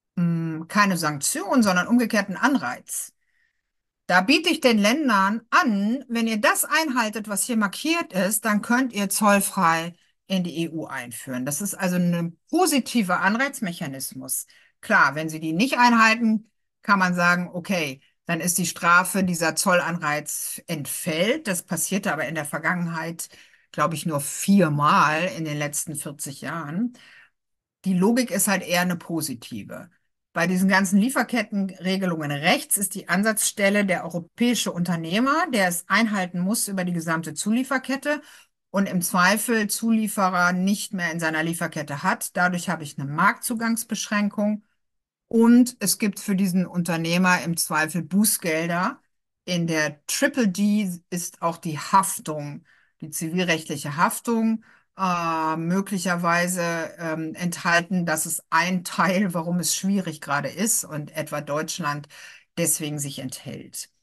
keine Sanktion, sondern umgekehrt ein Anreiz. Da biete ich den Ländern an, wenn ihr das einhaltet, was hier markiert ist, dann könnt ihr zollfrei in die EU einführen. Das ist also ein positiver Anreizmechanismus. Klar, wenn sie die nicht einhalten, kann man sagen, okay, dann ist die Strafe, dieser Zollanreiz entfällt. Das passierte aber in der Vergangenheit, glaube ich, nur 4-mal in den letzten 40 Jahren. Die Logik ist halt eher eine positive. Bei diesen ganzen Lieferkettenregelungen rechts ist die Ansatzstelle der europäische Unternehmer, der es einhalten muss über die gesamte Zulieferkette und im Zweifel Zulieferer nicht mehr in seiner Lieferkette hat. Dadurch habe ich eine Marktzugangsbeschränkung und es gibt für diesen Unternehmer im Zweifel Bußgelder. In der Triple D ist auch die Haftung, die zivilrechtliche Haftung, möglicherweise enthalten. Das ist ein Teil, warum es schwierig gerade ist und etwa Deutschland deswegen sich enthält.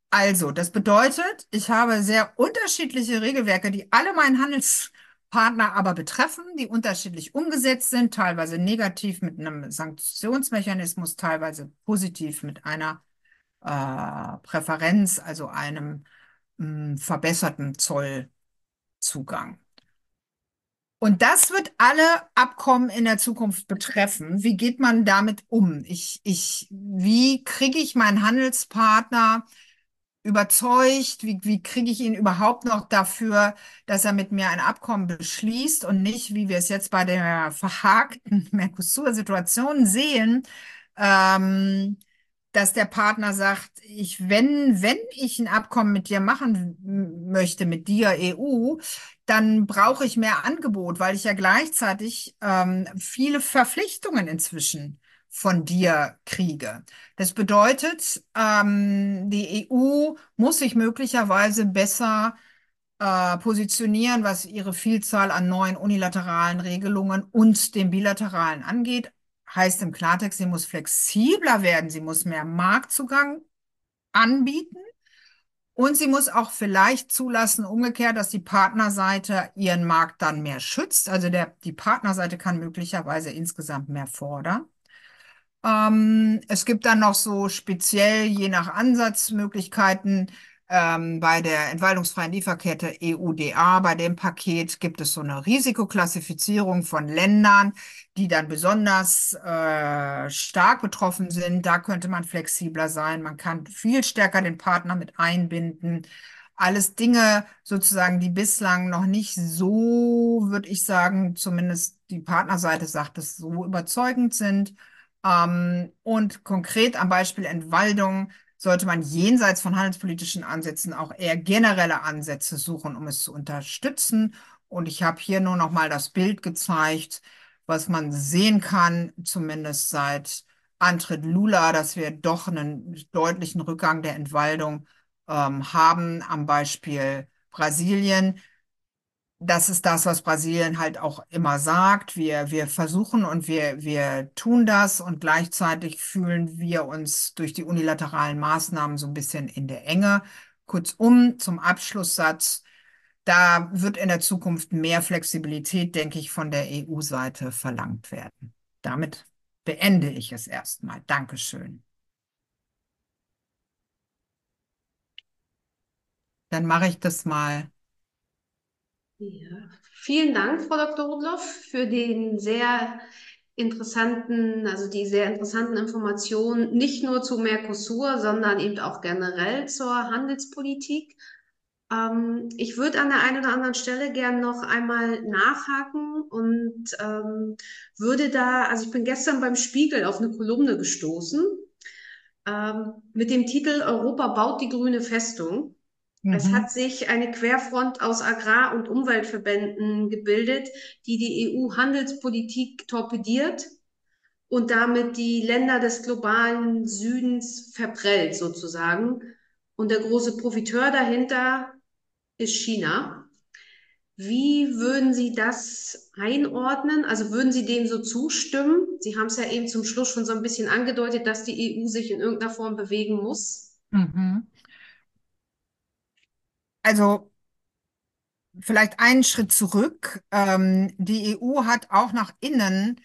Also, das bedeutet, ich habe sehr unterschiedliche Regelwerke, die alle meinen Handelspartner aber betreffen, die unterschiedlich umgesetzt sind, teilweise negativ mit einem Sanktionsmechanismus, teilweise positiv mit einer Präferenz, also einem verbesserten Zollzugang. Und das wird alle Abkommen in der Zukunft betreffen. Wie geht man damit um? Wie kriege ich meinen Handelspartner überzeugt? Wie kriege ich ihn überhaupt noch dafür, dass er mit mir ein Abkommen beschließt und nicht, wie wir es jetzt bei der verhakten Mercosur-Situation sehen, ähm, dass der Partner sagt, wenn ich ein Abkommen mit dir machen möchte, mit dir EU, dann brauche ich mehr Angebot, weil ich ja gleichzeitig viele Verpflichtungen inzwischen von dir kriege. Das bedeutet, die EU muss sich möglicherweise besser positionieren, was ihre Vielzahl an neuen unilateralen Regelungen und dem bilateralen angeht. Heißt im Klartext, sie muss flexibler werden, sie muss mehr Marktzugang anbieten und sie muss auch vielleicht zulassen, umgekehrt, dass die Partnerseite ihren Markt dann mehr schützt. Also die Partnerseite kann möglicherweise insgesamt mehr fordern. Es gibt dann noch so speziell je nach Ansatzmöglichkeiten bei der entwaldungsfreien Lieferkette EUDA. Bei dem Paket gibt es so eine Risikoklassifizierung von Ländern, die dann besonders stark betroffen sind. Da könnte man flexibler sein. Man kann viel stärker den Partner mit einbinden. Alles Dinge sozusagen, die bislang noch nicht so, würde ich sagen, zumindest die Partnerseite sagt es, so überzeugend sind. Und konkret am Beispiel Entwaldung sollte man jenseits von handelspolitischen Ansätzen auch eher generelle Ansätze suchen, um es zu unterstützen. Und ich habe hier nur noch mal das Bild gezeigt, was man sehen kann, zumindest seit Antritt Lula, dass wir doch einen deutlichen Rückgang der Entwaldung haben, am Beispiel Brasilien. Das ist das, was Brasilien halt auch immer sagt. Wir versuchen und wir tun das und gleichzeitig fühlen wir uns durch die unilateralen Maßnahmen so ein bisschen in der Enge. Kurzum, zum Abschlusssatz, da wird in der Zukunft mehr Flexibilität, denke ich, von der EU-Seite verlangt werden. Damit beende ich es erstmal. Dankeschön. Dann mache ich das mal. Ja. Vielen Dank, Frau Dr. Rudloff, für den sehr interessanten, also die sehr interessanten Informationen, nicht nur zu Mercosur, sondern eben auch generell zur Handelspolitik. Ich würde an der einen oder anderen Stelle gern noch einmal nachhaken und würde da, also ich bin gestern beim Spiegel auf eine Kolumne gestoßen, mit dem Titel Europa baut die grüne Festung. Es hat Mhm. sich eine Querfront aus Agrar- und Umweltverbänden gebildet, die die EU-Handelspolitik torpediert und damit die Länder des globalen Südens verprellt sozusagen. Und der große Profiteur dahinter ist China. Wie würden Sie das einordnen? Also würden Sie dem so zustimmen? Sie haben es ja eben zum Schluss schon so ein bisschen angedeutet, dass die EU sich in irgendeiner Form bewegen muss. Mhm. Also vielleicht einen Schritt zurück. Die EU hat auch nach innen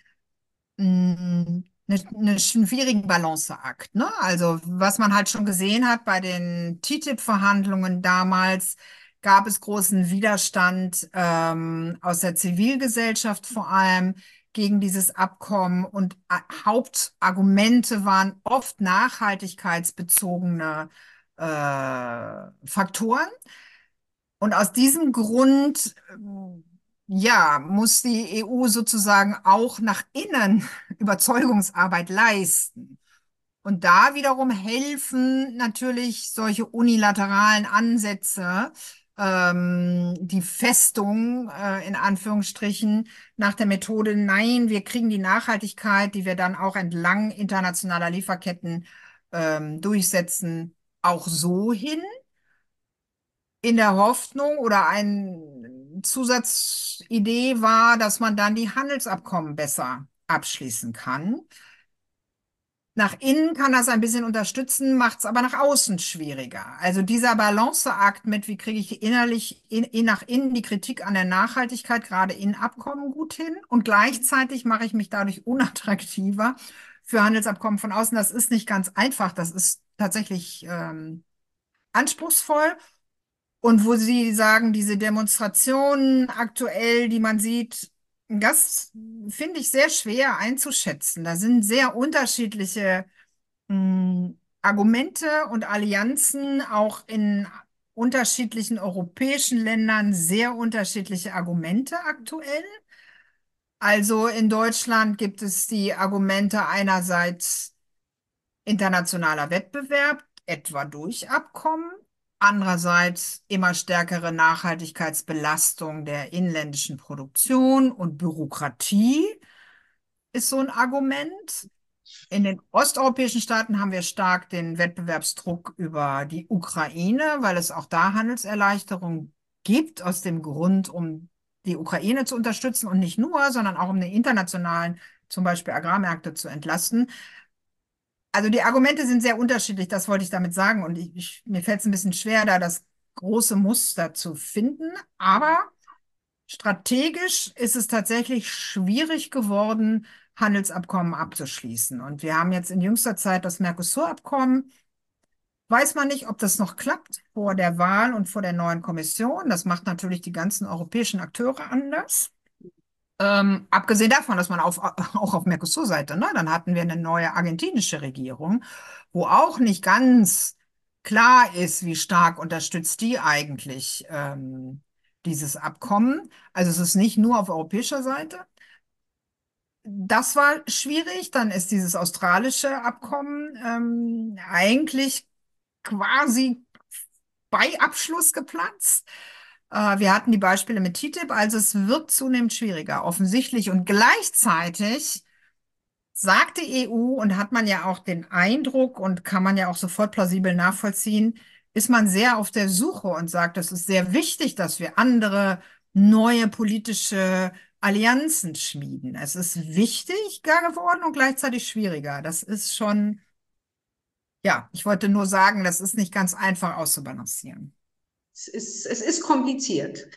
einen schwierigen Balanceakt, ne? Also was man halt schon gesehen hat bei den TTIP-Verhandlungen damals, gab es großen Widerstand aus der Zivilgesellschaft vor allem gegen dieses Abkommen und Hauptargumente waren oft nachhaltigkeitsbezogene Faktoren. Und aus diesem Grund, ja, muss die EU sozusagen auch nach innen Überzeugungsarbeit leisten. Und da wiederum helfen natürlich solche unilateralen Ansätze, die Festung, in Anführungsstrichen, nach der Methode, nein, wir kriegen die Nachhaltigkeit, die wir dann auch entlang internationaler Lieferketten, durchsetzen, auch so hin in der Hoffnung oder eine Zusatzidee war, dass man dann die Handelsabkommen besser abschließen kann. Nach innen kann das ein bisschen unterstützen, macht es aber nach außen schwieriger. Also dieser Balanceakt mit, wie kriege ich innerlich nach innen die Kritik an der Nachhaltigkeit gerade in Abkommen gut hin und gleichzeitig mache ich mich dadurch unattraktiver für Handelsabkommen von außen. Das ist nicht ganz einfach. Das ist tatsächlich anspruchsvoll. Und wo Sie sagen, diese Demonstrationen aktuell, die man sieht, das finde ich sehr schwer einzuschätzen. Da sind sehr unterschiedliche Argumente und Allianzen, auch in unterschiedlichen europäischen Ländern sehr unterschiedliche Argumente aktuell. Also in Deutschland gibt es die Argumente einerseits internationaler Wettbewerb, etwa durch Abkommen, andererseits immer stärkere Nachhaltigkeitsbelastung der inländischen Produktion und Bürokratie ist so ein Argument. In den osteuropäischen Staaten haben wir stark den Wettbewerbsdruck über die Ukraine, weil es auch da Handelserleichterungen gibt, aus dem Grund, um die Ukraine zu unterstützen und nicht nur, sondern auch um die internationalen, zum Beispiel Agrarmärkte zu entlasten. Also die Argumente sind sehr unterschiedlich, das wollte ich damit sagen. Und mir fällt es ein bisschen schwer, da das große Muster zu finden. Aber strategisch ist es tatsächlich schwierig geworden, Handelsabkommen abzuschließen. Und wir haben jetzt in jüngster Zeit das Mercosur-Abkommen. Weiß man nicht, ob das noch klappt vor der Wahl und vor der neuen Kommission. Das macht natürlich die ganzen europäischen Akteure anders. Abgesehen davon, dass man auch auf Mercosur-Seite, ne, dann hatten wir eine neue argentinische Regierung, wo auch nicht ganz klar ist, wie stark unterstützt die eigentlich dieses Abkommen. Also es ist nicht nur auf europäischer Seite. Das war schwierig. Dann ist dieses australische Abkommen eigentlich quasi bei Abschluss geplatzt. Wir hatten die Beispiele mit TTIP, also es wird zunehmend schwieriger, offensichtlich. Und gleichzeitig sagt die EU, und hat man ja auch den Eindruck und kann man ja auch sofort plausibel nachvollziehen, ist man sehr auf der Suche und sagt, es ist sehr wichtig, dass wir andere neue politische Allianzen schmieden. Es ist wichtiger geworden und gleichzeitig schwieriger. Das ist schon, ja, ich wollte nur sagen, das ist nicht ganz einfach auszubalancieren. Es ist kompliziert.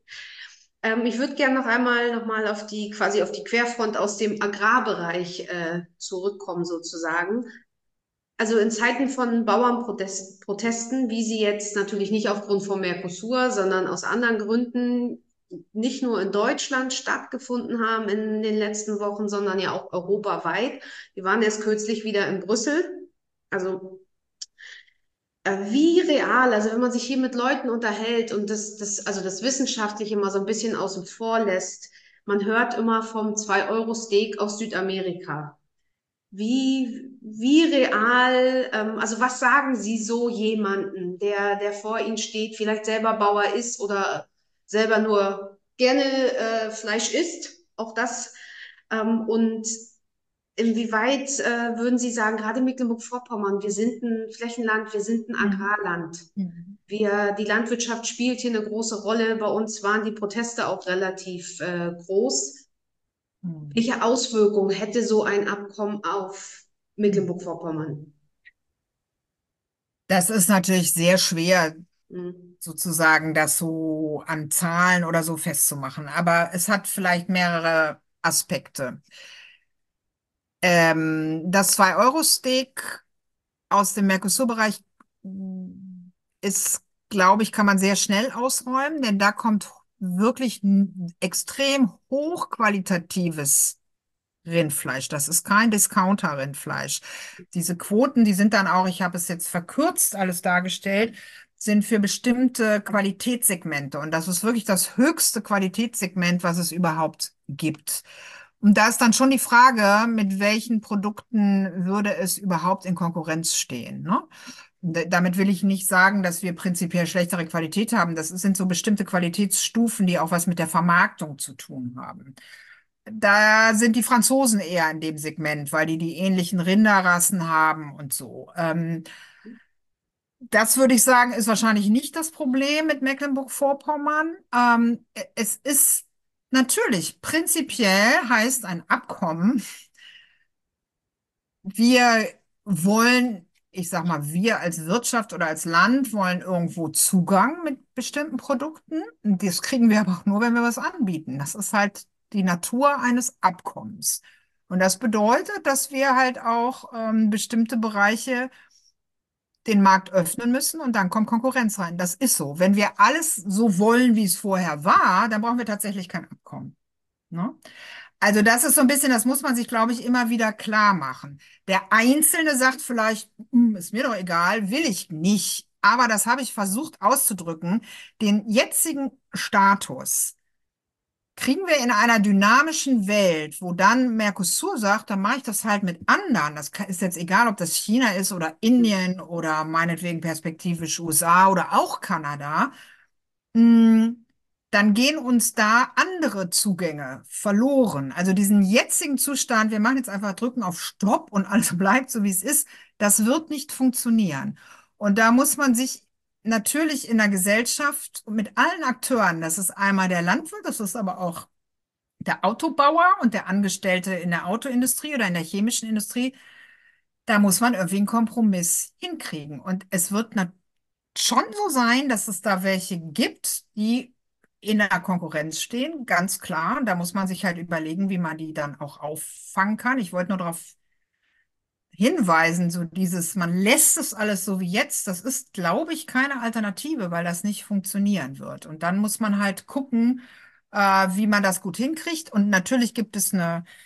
Ich würde gerne noch mal auf die quasi auf die Querfront aus dem Agrarbereich zurückkommen sozusagen. Also in Zeiten von Bauernprotesten, wie sie jetzt natürlich nicht aufgrund von Mercosur, sondern aus anderen Gründen nicht nur in Deutschland stattgefunden haben in den letzten Wochen, sondern ja auch europaweit. Wir waren erst kürzlich wieder in Brüssel. Also wie real, also wenn man sich hier mit Leuten unterhält und also das Wissenschaftliche mal so ein bisschen außen vor lässt, man hört immer vom 2-Euro-Steak aus Südamerika. Wie real, also was sagen Sie so jemanden, der vor Ihnen steht, vielleicht selber Bauer ist oder selber nur gerne Fleisch isst, auch das. Und inwieweit würden Sie sagen, gerade Mecklenburg-Vorpommern, wir sind ein Flächenland, wir sind ein Mhm. Agrarland. Mhm. Die Landwirtschaft spielt hier eine große Rolle. Bei uns waren die Proteste auch relativ groß. Mhm. Welche Auswirkungen hätte so ein Abkommen auf Mhm. Mecklenburg-Vorpommern? Das ist natürlich sehr schwer, Hm. sozusagen das so an Zahlen oder so festzumachen. Aber es hat vielleicht mehrere Aspekte. Das 2-Euro-Steak aus dem Mercosur-Bereich ist, glaube ich, kann man sehr schnell ausräumen, denn da kommt wirklich ein extrem hochqualitatives Rindfleisch. Das ist kein Discounter-Rindfleisch. Diese Quoten, die sind dann auch, ich habe es jetzt verkürzt alles dargestellt, sind für bestimmte Qualitätssegmente. Und das ist wirklich das höchste Qualitätssegment, was es überhaupt gibt. Und da ist dann schon die Frage, mit welchen Produkten würde es überhaupt in Konkurrenz stehen, ne? Damit will ich nicht sagen, dass wir prinzipiell schlechtere Qualität haben. Das sind so bestimmte Qualitätsstufen, die auch was mit der Vermarktung zu tun haben. Da sind die Franzosen eher in dem Segment, weil die ähnlichen Rinderrassen haben und so. Das würde ich sagen, ist wahrscheinlich nicht das Problem mit Mecklenburg-Vorpommern. Es ist natürlich, prinzipiell heißt ein Abkommen, wir wollen, ich sag mal, wir als Wirtschaft oder als Land wollen irgendwo Zugang mit bestimmten Produkten. Und das kriegen wir aber auch nur, wenn wir was anbieten. Das ist halt die Natur eines Abkommens. Und das bedeutet, dass wir halt auch bestimmte Bereiche den Markt öffnen müssen und dann kommt Konkurrenz rein. Das ist so. Wenn wir alles so wollen, wie es vorher war, dann brauchen wir tatsächlich kein Abkommen. Ne? Also das ist so ein bisschen, das muss man sich, glaube ich, immer wieder klar machen. Der Einzelne sagt vielleicht, ist mir doch egal, will ich nicht. Aber das habe ich versucht auszudrücken. Den jetzigen Status kriegen wir in einer dynamischen Welt, wo dann Mercosur sagt, dann mache ich das halt mit anderen. Ist jetzt egal, ob das China ist oder Indien oder meinetwegen perspektivisch USA oder auch Kanada. Mm, Dann gehen uns da andere Zugänge verloren. Also diesen jetzigen Zustand, wir machen jetzt einfach drücken auf Stopp und alles bleibt so, wie es ist, das wird nicht funktionieren. Und da muss man sich natürlich in der Gesellschaft mit allen Akteuren, das ist einmal der Landwirt, das ist aber auch der Autobauer und der Angestellte in der Autoindustrie oder in der chemischen Industrie, da muss man irgendwie einen Kompromiss hinkriegen. Und es wird schon so sein, dass es da welche gibt, die in der Konkurrenz stehen, ganz klar. Da muss man sich halt überlegen, wie man die dann auch auffangen kann. Ich wollte nur darauf hinweisen, so dieses, man lässt es alles so wie jetzt, das ist, glaube ich, keine Alternative, weil das nicht funktionieren wird. Und dann muss man halt gucken, wie man das gut hinkriegt. Und natürlich gibt es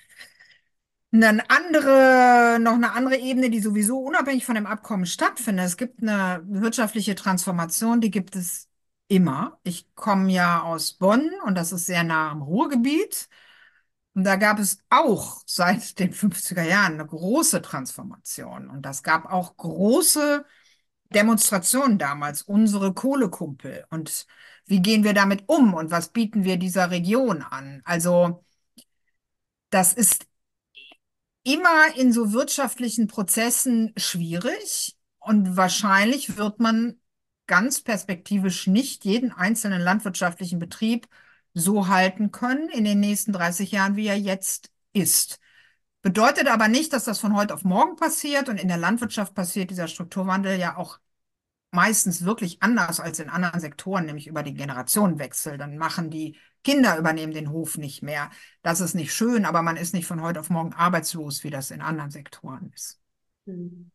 noch eine andere Ebene, die sowieso unabhängig von dem Abkommen stattfindet. Es gibt eine wirtschaftliche Transformation, die gibt es immer. Ich komme ja aus Bonn und das ist sehr nah am Ruhrgebiet. Und da gab es auch seit den 50er Jahren eine große Transformation. Und das gab auch große Demonstrationen damals, unsere Kohlekumpel. Und wie gehen wir damit um und was bieten wir dieser Region an? Also, das ist immer in so wirtschaftlichen Prozessen schwierig und wahrscheinlich wird man ganz perspektivisch nicht jeden einzelnen landwirtschaftlichen Betrieb so halten können in den nächsten 30 Jahren, wie er jetzt ist. Bedeutet aber nicht, dass das von heute auf morgen passiert und in der Landwirtschaft passiert dieser Strukturwandel ja auch meistens wirklich anders als in anderen Sektoren, nämlich über den Generationenwechsel. Dann machen die Kinder übernehmen den Hof nicht mehr. Das ist nicht schön, aber man ist nicht von heute auf morgen arbeitslos, wie das in anderen Sektoren ist. Hm.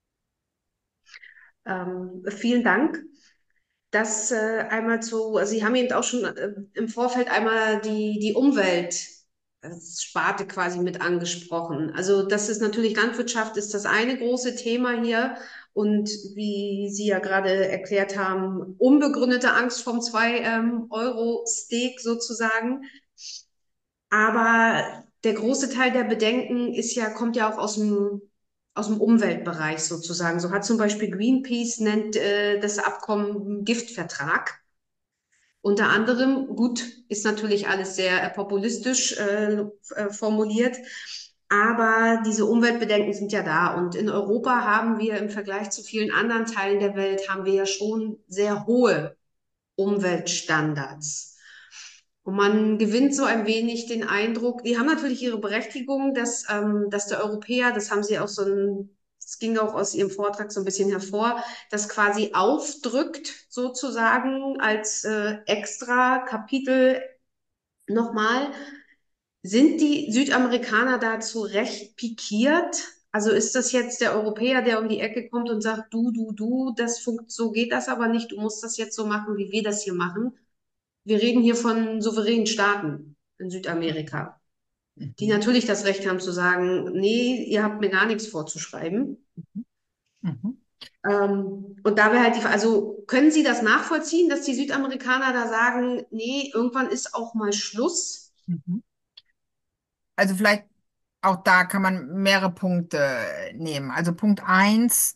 Vielen Dank. Das einmal zu, also Sie haben eben auch schon im Vorfeld einmal die Umweltsparte quasi mit angesprochen. Also das ist natürlich, Landwirtschaft ist das eine große Thema hier. Und wie Sie ja gerade erklärt haben, unbegründete Angst vom 2 Euro Steak sozusagen. Aber der große Teil der Bedenken ist ja, kommt ja auch aus dem Umweltbereich sozusagen. So hat zum Beispiel Greenpeace nennt das Abkommen Giftvertrag. Unter anderem, gut, ist natürlich alles sehr populistisch formuliert, aber diese Umweltbedenken sind ja da. Und in Europa haben wir im Vergleich zu vielen anderen Teilen der Welt, haben wir ja schon sehr hohe Umweltstandards. Und man gewinnt so ein wenig den Eindruck, die haben natürlich ihre Berechtigung, dass der Europäer, das haben sie auch das ging auch aus ihrem Vortrag so ein bisschen hervor, das quasi aufdrückt sozusagen als extra Kapitel nochmal. Sind die Südamerikaner dazu recht pikiert? Also ist das jetzt der Europäer, der um die Ecke kommt und sagt, du, so geht das aber nicht, du musst das jetzt so machen, wie wir das hier machen? Wir reden hier von souveränen Staaten in Südamerika, die Mhm. natürlich das Recht haben zu sagen, nee, ihr habt mir gar nichts vorzuschreiben. Mhm. Und da wäre halt also können Sie das nachvollziehen, dass die Südamerikaner da sagen, nee, irgendwann ist auch mal Schluss? Mhm. Also vielleicht auch da kann man mehrere Punkte nehmen. Also Punkt eins,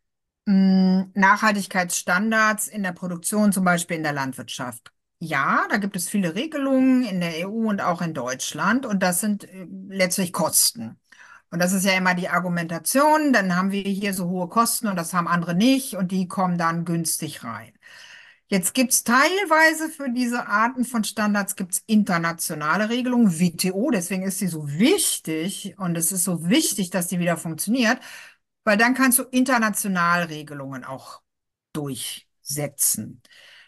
Nachhaltigkeitsstandards in der Produktion, zum Beispiel in der Landwirtschaft. Ja, da gibt es viele Regelungen in der EU und auch in Deutschland und das sind letztlich Kosten. Und das ist ja immer die Argumentation, dann haben wir hier so hohe Kosten und das haben andere nicht und die kommen dann günstig rein. Jetzt gibt es teilweise für diese Arten von Standards gibt's internationale Regelungen, WTO, deswegen ist sie so wichtig und es ist so wichtig, dass die wieder funktioniert, weil dann kannst du international Regelungen auch durchsetzen.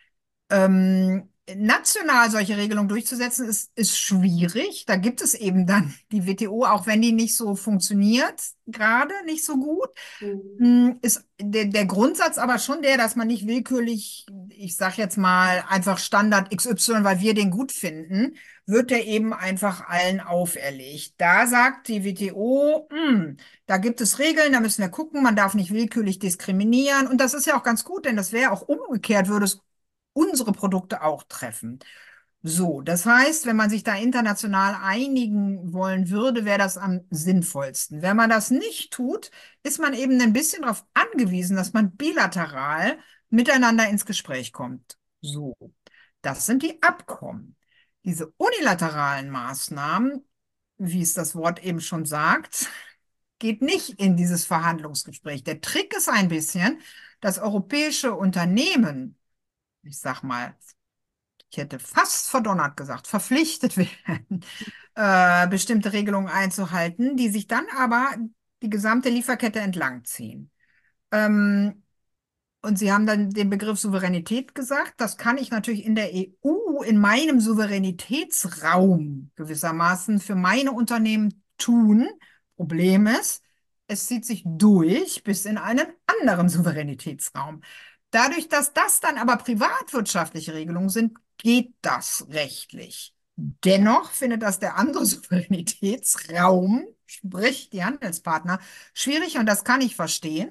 National solche Regelungen durchzusetzen, ist schwierig. Da gibt es eben dann die WTO, auch wenn die nicht so funktioniert, gerade nicht so gut. Mhm. Ist der Grundsatz aber schon der, dass man nicht willkürlich, ich sag jetzt mal, einfach Standard XY, weil wir den gut finden, wird der eben einfach allen auferlegt. Da sagt die WTO, da gibt es Regeln, da müssen wir gucken, man darf nicht willkürlich diskriminieren. Und das ist ja auch ganz gut, denn das wäre auch umgekehrt, würde es unsere Produkte auch treffen. So, das heißt, wenn man sich da international einigen wollen würde, wäre das am sinnvollsten. Wenn man das nicht tut, ist man eben ein bisschen darauf angewiesen, dass man bilateral miteinander ins Gespräch kommt. So, das sind die Abkommen. Diese unilateralen Maßnahmen, wie es das Wort eben schon sagt, geht nicht in dieses Verhandlungsgespräch. Der Trick ist ein bisschen, dass europäische Unternehmen, ich sag mal, ich hätte fast verdonnert gesagt, verpflichtet werden, bestimmte Regelungen einzuhalten, die sich dann aber die gesamte Lieferkette entlangziehen. Ähm, und Sie haben dann den Begriff Souveränität gesagt. Das kann ich natürlich in der EU, in meinem Souveränitätsraum gewissermaßen für meine Unternehmen tun. Problem ist, es zieht sich durch bis in einen anderen Souveränitätsraum. Dadurch, dass das dann aber privatwirtschaftliche Regelungen sind, geht das rechtlich. Dennoch findet das der andere Souveränitätsraum, sprich die Handelspartner, schwierig und das kann ich verstehen.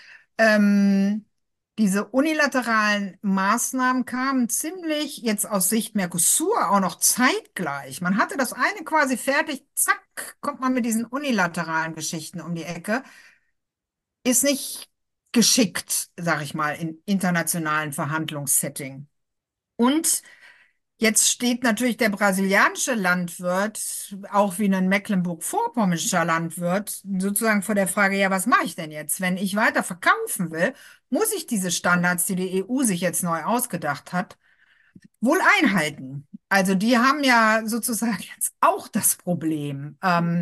Ähm, diese unilateralen Maßnahmen kamen ziemlich jetzt aus Sicht Mercosur auch noch zeitgleich. Man hatte das eine quasi fertig, zack, kommt man mit diesen unilateralen Geschichten um die Ecke. Ist nicht geschickt, sag ich mal, in internationalen Verhandlungssetting. Und jetzt steht natürlich der brasilianische Landwirt, auch wie ein mecklenburg-vorpommerscher Landwirt, sozusagen vor der Frage, ja, was mache ich denn jetzt? Wenn ich weiter verkaufen will, muss ich diese Standards, die die EU sich jetzt neu ausgedacht hat, wohl einhalten. Also die haben ja sozusagen jetzt auch das Problem.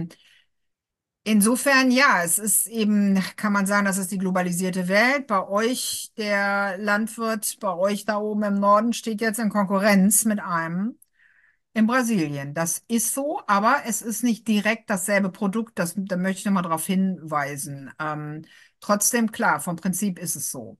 Insofern, ja, es ist eben, kann man sagen, das ist die globalisierte Welt. Bei euch, der Landwirt, bei euch da oben im Norden steht jetzt in Konkurrenz mit einem in Brasilien. Das ist so, aber es ist nicht direkt dasselbe Produkt. Da möchte ich nochmal darauf hinweisen. Trotzdem, klar, vom Prinzip ist es so.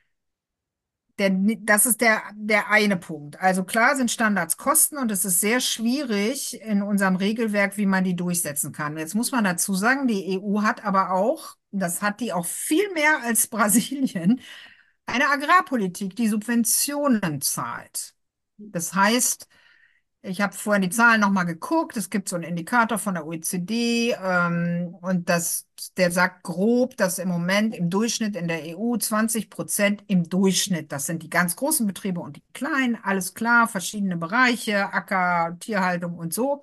Das ist der eine Punkt. Also klar sind Standards Kosten und es ist sehr schwierig in unserem Regelwerk, wie man die durchsetzen kann. Jetzt muss man dazu sagen, die EU hat aber auch, das hat die auch viel mehr als Brasilien, eine Agrarpolitik, die Subventionen zahlt. Das heißt, ich habe vorhin die Zahlen nochmal geguckt. Es gibt so einen Indikator von der OECD und der sagt grob, dass im Moment im Durchschnitt in der EU 20% im Durchschnitt, das sind die ganz großen Betriebe und die kleinen, alles klar, verschiedene Bereiche, Acker, Tierhaltung und so.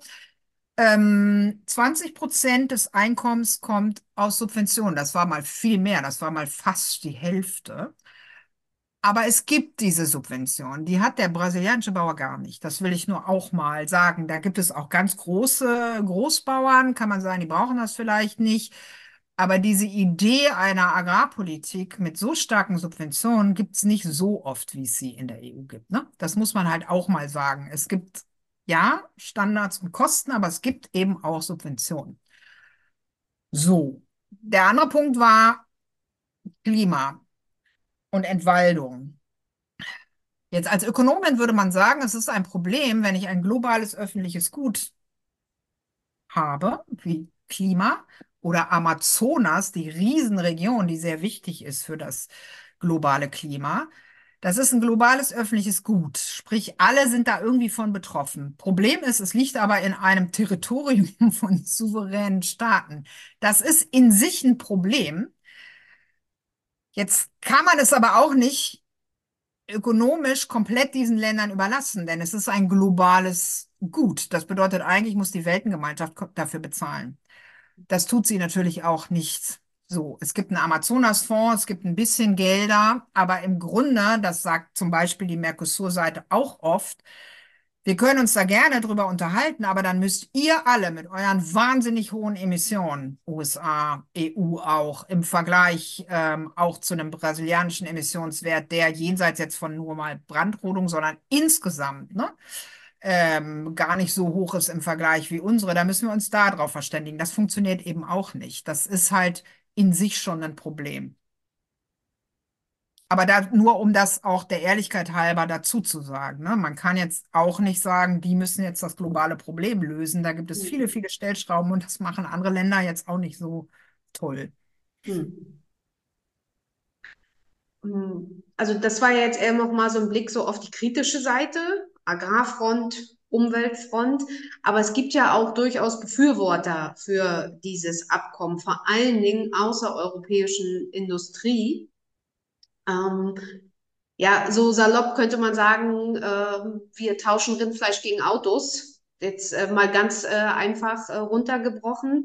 20% des Einkommens kommt aus Subventionen. Das war mal viel mehr, das war mal fast die Hälfte. Aber es gibt diese Subvention, die hat der brasilianische Bauer gar nicht. Das will ich nur auch mal sagen. Da gibt es auch ganz große Großbauern, kann man sagen, die brauchen das vielleicht nicht. Aber diese Idee einer Agrarpolitik mit so starken Subventionen gibt es nicht so oft, wie es sie in der EU gibt, ne? Das muss man halt auch mal sagen. Es gibt ja Standards und Kosten, aber es gibt eben auch Subventionen. So, der andere Punkt war Klima und Entwaldung. Jetzt als Ökonomin würde man sagen, es ist ein Problem, wenn ich ein globales öffentliches Gut habe, wie Klima oder Amazonas, die Riesenregion, die sehr wichtig ist für das globale Klima. Das ist ein globales öffentliches Gut, sprich, alle sind da irgendwie von betroffen. Problem ist, es liegt aber in einem Territorium von souveränen Staaten. Das ist in sich ein Problem. Jetzt kann man es aber auch nicht ökonomisch komplett diesen Ländern überlassen, denn es ist ein globales Gut. Das bedeutet eigentlich, muss die Weltengemeinschaft dafür bezahlen. Das tut sie natürlich auch nicht. So, es gibt einen Amazonasfonds, es gibt ein bisschen Gelder, aber im Grunde, das sagt zum Beispiel die Mercosur-Seite auch oft, wir können uns da gerne drüber unterhalten, aber dann müsst ihr alle mit euren wahnsinnig hohen Emissionen, USA, EU auch, im Vergleich auch zu einem brasilianischen Emissionswert, der jenseits jetzt von nur mal Brandrodung, sondern insgesamt, ne, gar nicht so hoch ist im Vergleich wie unsere, da müssen wir uns da drauf verständigen. Das funktioniert eben auch nicht. Das ist halt in sich schon ein Problem. Aber da nur um das auch der Ehrlichkeit halber dazu zu sagen, ne? Man kann jetzt auch nicht sagen, die müssen jetzt das globale Problem lösen. Da gibt es viele, Hm. viele Stellschrauben und das machen andere Länder jetzt auch nicht so toll. Hm. Also das war ja jetzt eher noch mal so ein Blick so auf die kritische Seite, Agrarfront, Umweltfront. Aber es gibt ja auch durchaus Befürworter für dieses Abkommen, vor allen Dingen außereuropäischen Industrie. Ähm, ja, so salopp könnte man sagen, wir tauschen Rindfleisch gegen Autos. Jetzt mal ganz einfach runtergebrochen.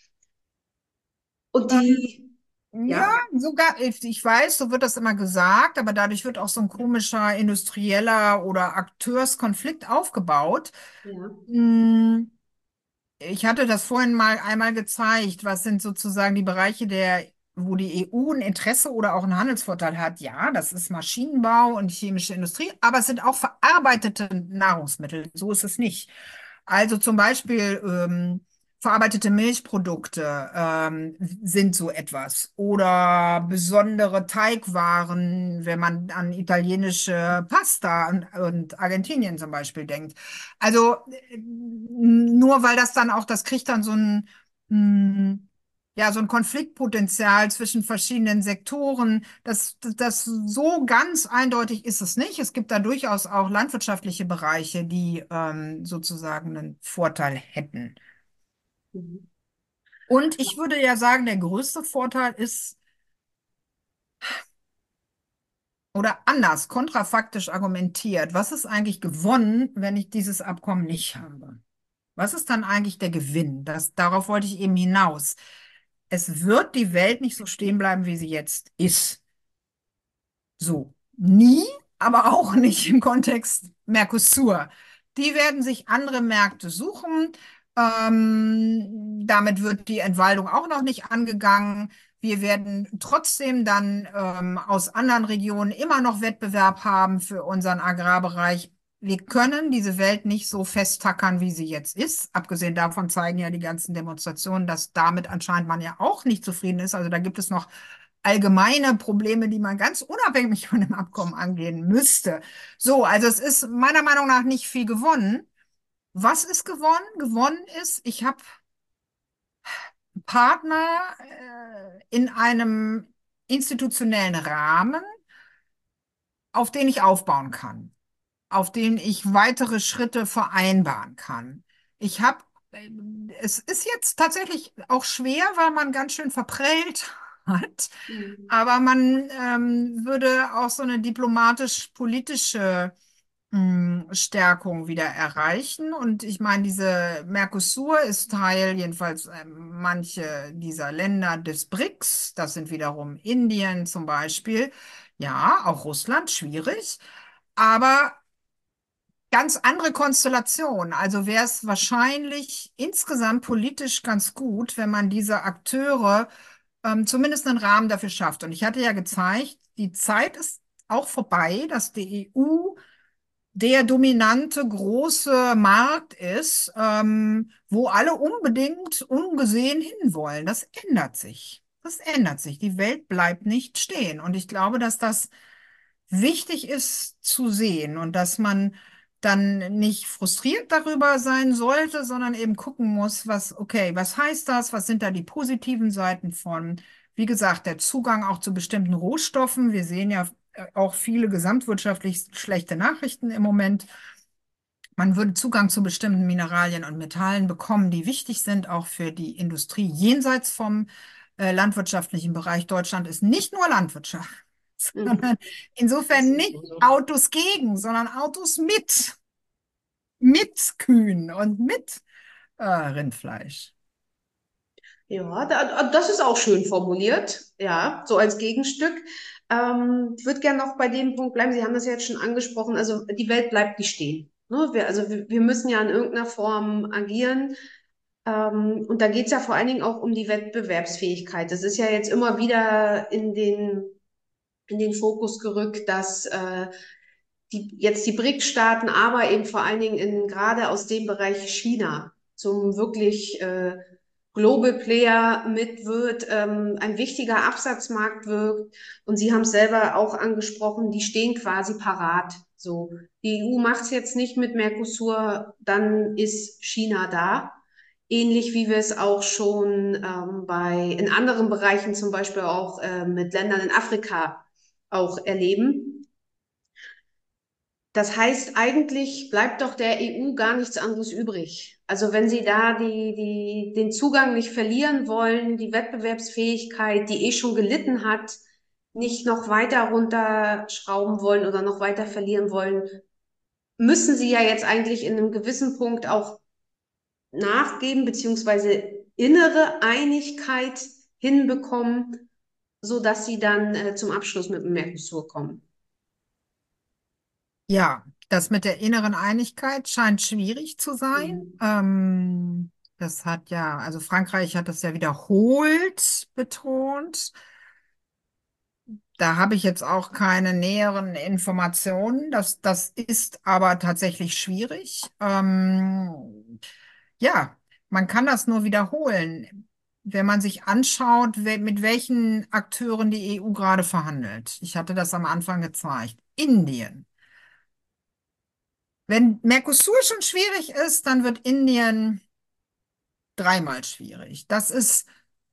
Und die, Ja, ja, sogar, ich weiß, so wird das immer gesagt, aber dadurch wird auch so ein komischer industrieller oder Akteurskonflikt aufgebaut. ja. Hm, Ich hatte das vorhin mal einmal gezeigt. Was sind sozusagen die Bereiche wo die EU ein Interesse oder auch einen Handelsvorteil hat? Ja, das ist Maschinenbau und chemische Industrie, aber es sind auch verarbeitete Nahrungsmittel. So ist es nicht. Also zum Beispiel verarbeitete Milchprodukte sind so etwas oder besondere Teigwaren, wenn man an italienische Pasta und Argentinien zum Beispiel denkt. Also nur weil das dann auch, das kriegt dann mh, ja, so ein Konfliktpotenzial zwischen verschiedenen Sektoren. Das so ganz eindeutig ist es nicht. Es gibt da durchaus auch landwirtschaftliche Bereiche, die sozusagen einen Vorteil hätten. Mhm. Und ich würde ja sagen, der größte Vorteil ist, oder anders, kontrafaktisch argumentiert, was ist eigentlich gewonnen, wenn ich dieses Abkommen nicht habe? Was ist dann eigentlich der Gewinn? Darauf wollte ich eben hinaus. Es wird die Welt nicht so stehen bleiben, wie sie jetzt ist. So, nie, aber auch nicht im Kontext Mercosur. Die werden sich andere Märkte suchen. Damit wird die Entwaldung auch noch nicht angegangen. Wir werden trotzdem dann aus anderen Regionen immer noch Wettbewerb haben für unseren Agrarbereich. Wir können diese Welt nicht so festtackern, wie sie jetzt ist. Abgesehen davon zeigen ja die ganzen Demonstrationen, dass damit anscheinend man ja auch nicht zufrieden ist. Also da gibt es noch allgemeine Probleme, die man ganz unabhängig von dem Abkommen angehen müsste. So, also es ist meiner Meinung nach nicht viel gewonnen. Was ist gewonnen? Gewonnen ist, ich habe Partner in einem institutionellen Rahmen, auf den ich aufbauen kann, auf den ich weitere Schritte vereinbaren kann. Ich habe, es ist jetzt tatsächlich auch schwer, weil man ganz schön verprellt hat, Mhm. aber man würde auch so eine diplomatisch-politische Stärkung wieder erreichen. Und ich meine, diese Mercosur ist Teil, jedenfalls manche dieser Länder des BRICS, das sind wiederum Indien zum Beispiel, ja, auch Russland, schwierig. Aber ganz andere Konstellation. Also wäre es wahrscheinlich insgesamt politisch ganz gut, wenn man diese Akteure zumindest einen Rahmen dafür schafft. Und ich hatte ja gezeigt, die Zeit ist auch vorbei, dass die EU der dominante große Markt ist, wo alle unbedingt ungesehen hinwollen. Das ändert sich. Das ändert sich. Die Welt bleibt nicht stehen. Und ich glaube, dass das wichtig ist zu sehen und dass man dann nicht frustriert darüber sein sollte, sondern eben gucken muss, okay, was heißt das? Was sind da die positiven Seiten von, wie gesagt, der Zugang auch zu bestimmten Rohstoffen. Wir sehen ja auch viele gesamtwirtschaftlich schlechte Nachrichten im Moment. Man würde Zugang zu bestimmten Mineralien und Metallen bekommen, die wichtig sind, auch für die Industrie jenseits vom landwirtschaftlichen Bereich. Deutschland ist nicht nur Landwirtschaft, Mhm. sondern Das insofern ist nicht so. So. Autos gegen, sondern Autos mit Kühen und mit Rindfleisch. Ja, das ist auch schön formuliert. Ja, so als Gegenstück. Ich würde gerne noch bei dem Punkt bleiben. Sie haben das ja jetzt schon angesprochen. Also die Welt bleibt nicht stehen. Ne? Wir müssen ja in irgendeiner Form agieren. Und da geht es ja vor allen Dingen auch um die Wettbewerbsfähigkeit. Das ist ja jetzt immer wieder in den Fokus gerückt, dass jetzt die BRIC-Staaten, aber eben vor allen Dingen gerade aus dem Bereich China zum wirklich Global Player mit wird, ein wichtiger Absatzmarkt wird. Und Sie haben es selber auch angesprochen, die stehen quasi parat. So, die EU macht es jetzt nicht mit Mercosur, dann ist China da. Ähnlich wie wir es auch schon in anderen Bereichen, zum Beispiel auch mit Ländern in Afrika auch erleben. Das heißt, eigentlich bleibt doch der EU gar nichts anderes übrig. Also wenn Sie da den Zugang nicht verlieren wollen, die Wettbewerbsfähigkeit, die eh schon gelitten hat, nicht noch weiter runterschrauben wollen oder noch weiter verlieren wollen, müssen Sie ja jetzt eigentlich in einem gewissen Punkt auch nachgeben, beziehungsweise innere Einigkeit hinbekommen, sodass Sie dann zum Abschluss mit dem Mercosur kommen. Ja, das mit der inneren Einigkeit scheint schwierig zu sein. Mhm. Das hat ja, also Frankreich hat das ja wiederholt betont. Da habe ich jetzt auch keine näheren Informationen. Das ist aber tatsächlich schwierig. Ja, man kann das nur wiederholen, wenn man sich anschaut, mit welchen Akteuren die EU gerade verhandelt. Ich hatte das am Anfang gezeigt. Indien. Wenn Mercosur schon schwierig ist, dann wird Indien dreimal schwierig. Das ist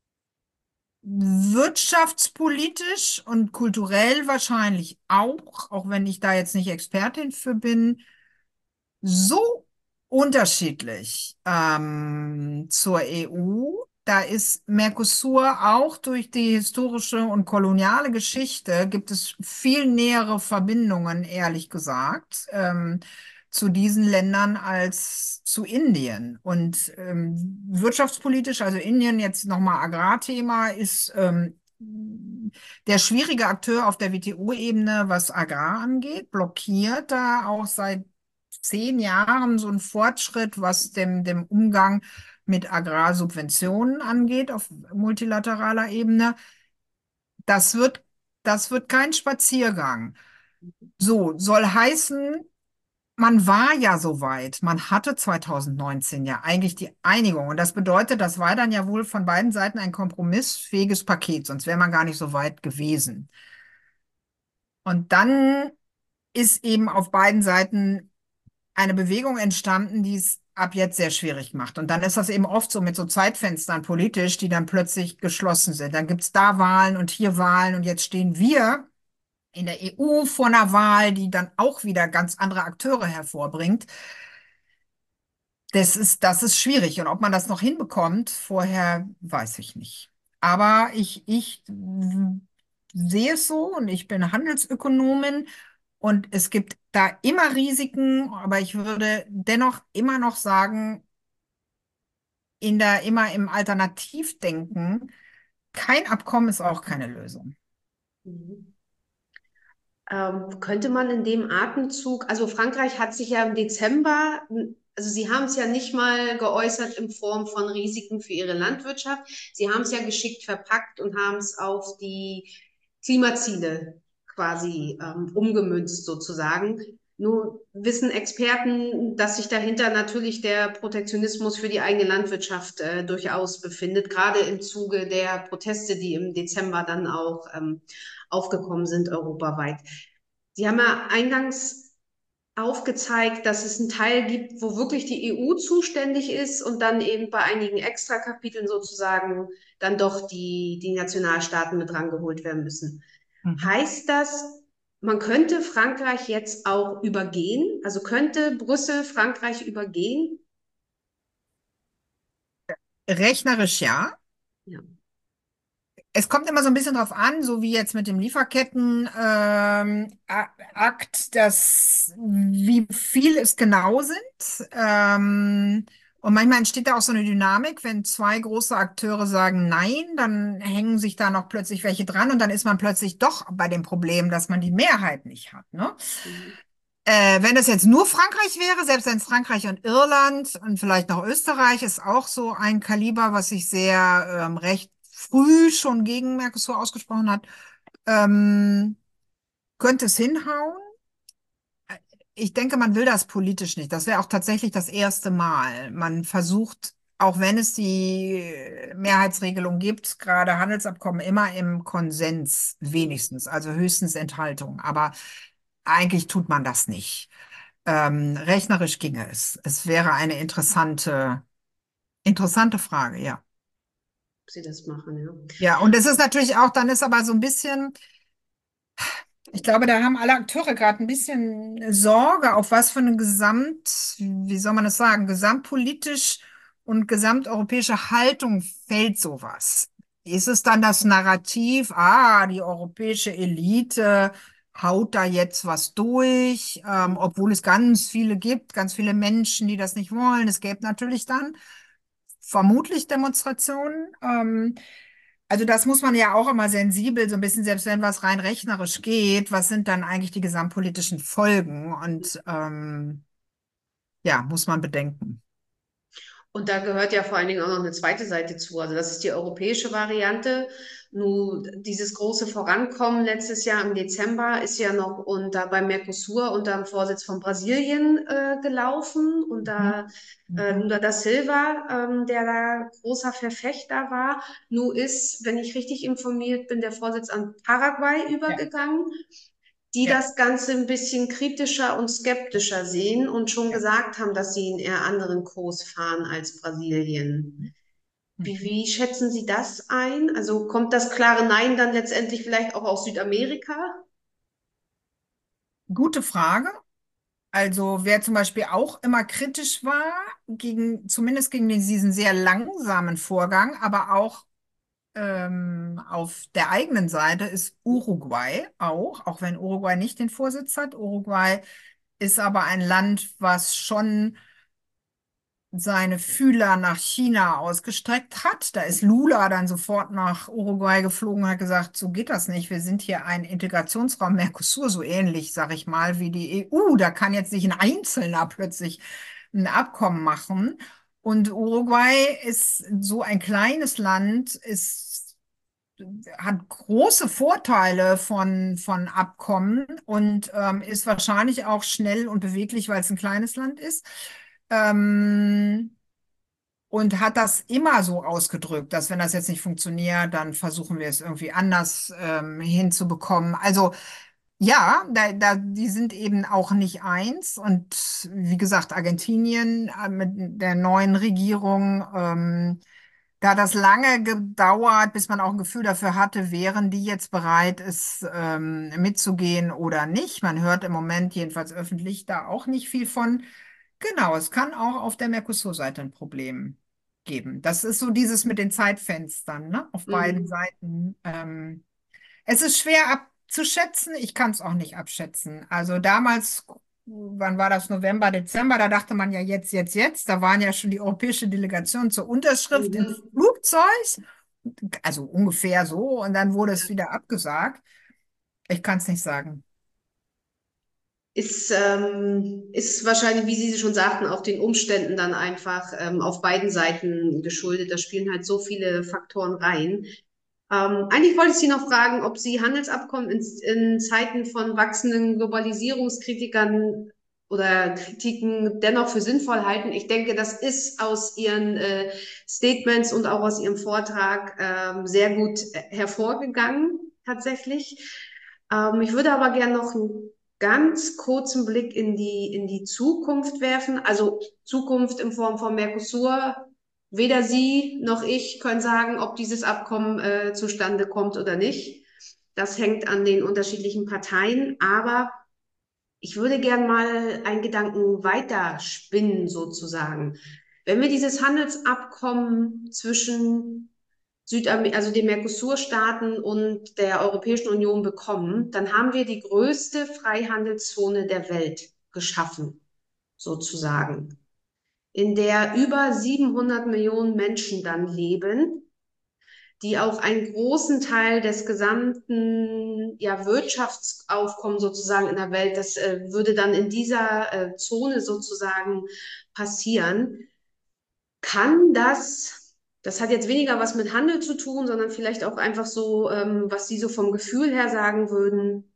wirtschaftspolitisch und kulturell wahrscheinlich auch wenn ich da jetzt nicht Expertin für bin, so unterschiedlich zur EU. Da ist Mercosur auch durch die historische und koloniale Geschichte, gibt es viel nähere Verbindungen, ehrlich gesagt, zu diesen Ländern als zu Indien. Und wirtschaftspolitisch, also Indien jetzt nochmal Agrarthema, ist der schwierige Akteur auf der WTO-Ebene, was Agrar angeht, blockiert da auch seit 10 Jahren so ein Fortschritt, was dem Umgang mit Agrarsubventionen angeht auf multilateraler Ebene. Das wird, das wird kein Spaziergang. So, soll heißen, man war ja so weit. Man hatte 2019 ja eigentlich die Einigung. Und das bedeutet, das war dann ja wohl von beiden Seiten ein kompromissfähiges Paket, sonst wäre man gar nicht so weit gewesen. Und dann ist eben auf beiden Seiten eine Bewegung entstanden, die es ab jetzt sehr schwierig macht. Und dann ist das eben oft so mit so Zeitfenstern politisch, die dann plötzlich geschlossen sind. Dann gibt es da Wahlen und hier Wahlen und jetzt stehen wir in der EU vor einer Wahl, die dann auch wieder ganz andere Akteure hervorbringt. Das ist schwierig. Und ob man das noch hinbekommt, vorher weiß ich nicht. Aber ich sehe es so und ich bin Handelsökonomin und es gibt da immer Risiken, aber ich würde dennoch immer noch sagen, immer im Alternativdenken, kein Abkommen ist auch keine Lösung. Mhm. Könnte man in dem Atemzug, also Frankreich hat sich ja im Dezember, also Sie haben es ja nicht mal geäußert in Form von Risiken für Ihre Landwirtschaft. Sie haben es ja geschickt verpackt und haben es auf die Klimaziele quasi umgemünzt sozusagen. Nun wissen Experten, dass sich dahinter natürlich der Protektionismus für die eigene Landwirtschaft durchaus befindet, gerade im Zuge der Proteste, die im Dezember dann auch aufgekommen sind europaweit. Sie haben ja eingangs aufgezeigt, dass es einen Teil gibt, wo wirklich die EU zuständig ist und dann eben bei einigen Extrakapiteln sozusagen dann doch die Nationalstaaten mit rangeholt werden müssen. Mhm. Heißt das, man könnte Frankreich jetzt auch übergehen? Also könnte Brüssel Frankreich übergehen? Rechnerisch ja. Ja. Es kommt immer so ein bisschen drauf an, so wie jetzt mit dem Lieferketten-Akt, wie viel es genau sind. Und manchmal entsteht da auch so eine Dynamik, wenn zwei große Akteure sagen Nein, dann hängen sich da noch plötzlich welche dran und dann ist man plötzlich doch bei dem Problem, dass man die Mehrheit nicht hat, ne? Mhm. Wenn es jetzt nur Frankreich wäre, selbst wenn Frankreich und Irland und vielleicht noch Österreich ist auch so ein Kaliber, was sich sehr recht früh schon gegen Mercosur ausgesprochen hat, ähm, könnte es hinhauen. Ich denke, man will das politisch nicht. Das wäre auch tatsächlich das erste Mal. Man versucht, auch wenn es die Mehrheitsregelung gibt, gerade Handelsabkommen immer im Konsens wenigstens, also höchstens Enthaltung. Aber eigentlich tut man das nicht. Rechnerisch ginge es. Es wäre eine interessante Frage, ja. Ob sie das machen, ja. Ja, und es ist natürlich auch, dann ist aber so ein bisschen, ich glaube, da haben alle Akteure gerade ein bisschen Sorge, auf was für eine wie soll man das sagen, gesamtpolitisch und gesamteuropäische Haltung fällt sowas. Ist es dann das Narrativ, die europäische Elite haut da jetzt was durch, obwohl es ganz viele gibt, ganz viele Menschen, die das nicht wollen. Es gäbe natürlich dann vermutlich Demonstrationen. Also das muss man ja auch immer sensibel, so ein bisschen, selbst wenn was rein rechnerisch geht, was sind dann eigentlich die gesamtpolitischen Folgen? Und ja, muss man bedenken. Und da gehört ja vor allen Dingen auch noch eine zweite Seite zu. Also das ist die europäische Variante. Nun, dieses große Vorankommen letztes Jahr im Dezember ist ja noch unter beim Mercosur unter dem Vorsitz von Brasilien gelaufen, Mhm. unter Mhm. Lula da Silva, der da großer Verfechter war. Nun ist, wenn ich richtig informiert bin, der Vorsitz an Paraguay Ja, übergegangen, die ja, das Ganze ein bisschen kritischer und skeptischer sehen und schon ja. gesagt haben, dass sie einen eher anderen Kurs fahren als Brasilien. Mhm. Wie schätzen Sie das ein? Also kommt das klare Nein dann letztendlich vielleicht auch aus Südamerika? Gute Frage. Also wer zum Beispiel auch immer kritisch war, zumindest gegen diesen sehr langsamen Vorgang, aber auch auf der eigenen Seite ist Uruguay auch wenn Uruguay nicht den Vorsitz hat. Uruguay ist aber ein Land, was schon seine Fühler nach China ausgestreckt hat. Da ist Lula dann sofort nach Uruguay geflogen und hat gesagt, so geht das nicht. Wir sind hier ein Integrationsraum Mercosur, so ähnlich, sag ich mal, wie die EU. Da kann jetzt nicht ein Einzelner plötzlich ein Abkommen machen. Und Uruguay ist so ein kleines Land, hat große Vorteile von Abkommen und ist wahrscheinlich auch schnell und beweglich, weil es ein kleines Land ist. Ähm, und hat das immer so ausgedrückt, dass wenn das jetzt nicht funktioniert, dann versuchen wir es irgendwie anders hinzubekommen. Also ja, die sind eben auch nicht eins. Und wie gesagt, Argentinien mit der neuen Regierung, da hat das lange gedauert, bis man auch ein Gefühl dafür hatte, wären die jetzt bereit, es mitzugehen oder nicht. Man hört im Moment jedenfalls öffentlich da auch nicht viel von. Genau, es kann auch auf der Mercosur-Seite ein Problem geben. Das ist so dieses mit den Zeitfenstern, ne? Auf beiden Mhm. Seiten. Es ist schwer abzuschätzen, ich kann es auch nicht abschätzen. Also damals, wann war das? November, Dezember, da dachte man ja jetzt. Da waren ja schon die europäische Delegation zur Unterschrift im Mhm. Flugzeug, also ungefähr so, und dann wurde es wieder abgesagt. Ich kann es nicht sagen. Ist wahrscheinlich, wie Sie schon sagten, auch den Umständen dann einfach auf beiden Seiten geschuldet. Da spielen halt so viele Faktoren rein. Eigentlich wollte ich Sie noch fragen, ob Sie Handelsabkommen in Zeiten von wachsenden Globalisierungskritikern oder Kritiken dennoch für sinnvoll halten. Ich denke, das ist aus Ihren Statements und auch aus Ihrem Vortrag sehr gut hervorgegangen, tatsächlich. Ich würde aber gerne noch einen ganz kurzen Blick in die Zukunft werfen. Also Zukunft in Form von Mercosur. Weder Sie noch ich können sagen, ob dieses Abkommen zustande kommt oder nicht. Das hängt an den unterschiedlichen Parteien. Aber ich würde gern mal einen Gedanken weiterspinnen, sozusagen. Wenn wir dieses Handelsabkommen zwischen also den Mercosur-Staaten und der Europäischen Union bekommen, dann haben wir die größte Freihandelszone der Welt geschaffen, sozusagen. in der über 700 Millionen Menschen dann leben, die auch einen großen Teil des gesamten ja, Wirtschaftsaufkommens sozusagen in der Welt, das würde dann in dieser Zone sozusagen passieren. Kann das hat jetzt weniger was mit Handel zu tun, sondern vielleicht auch einfach so, was Sie so vom Gefühl her sagen würden,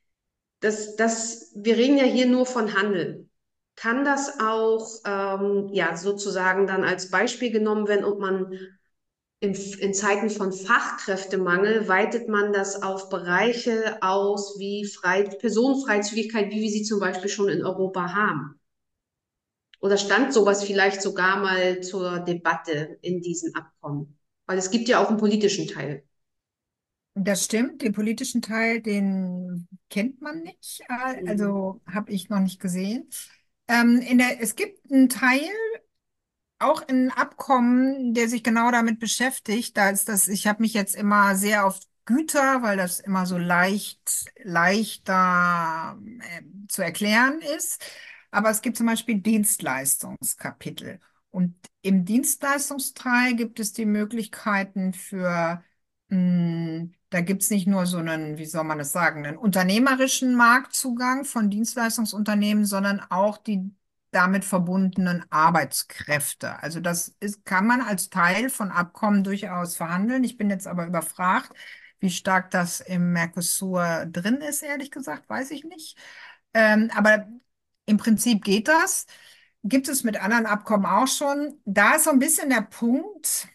wir reden ja hier nur von Handel. Kann das auch ja sozusagen dann als Beispiel genommen werden und man in Zeiten von Fachkräftemangel weitet man das auf Bereiche aus wie Personenfreizügigkeit, wie wir sie zum Beispiel schon in Europa haben? Oder stand sowas vielleicht sogar mal zur Debatte in diesen Abkommen? Weil es gibt ja auch einen politischen Teil. Das stimmt, den politischen Teil, den kennt man nicht, Mhm. also habe ich noch nicht gesehen. Es gibt einen Teil, auch in Abkommen, der sich genau damit beschäftigt. Da ist das, ich habe mich jetzt immer sehr auf Güter, weil das immer so leichter zu erklären ist. Aber es gibt zum Beispiel Dienstleistungskapitel. Und im Dienstleistungsteil gibt es die Möglichkeiten da gibt es nicht nur so einen, wie soll man das sagen, einen unternehmerischen Marktzugang von Dienstleistungsunternehmen, sondern auch die damit verbundenen Arbeitskräfte. Also kann man als Teil von Abkommen durchaus verhandeln. Ich bin jetzt aber überfragt, wie stark das im Mercosur drin ist, ehrlich gesagt, weiß ich nicht. Aber im Prinzip geht das. Gibt es mit anderen Abkommen auch schon. Da ist so ein bisschen der Punkt,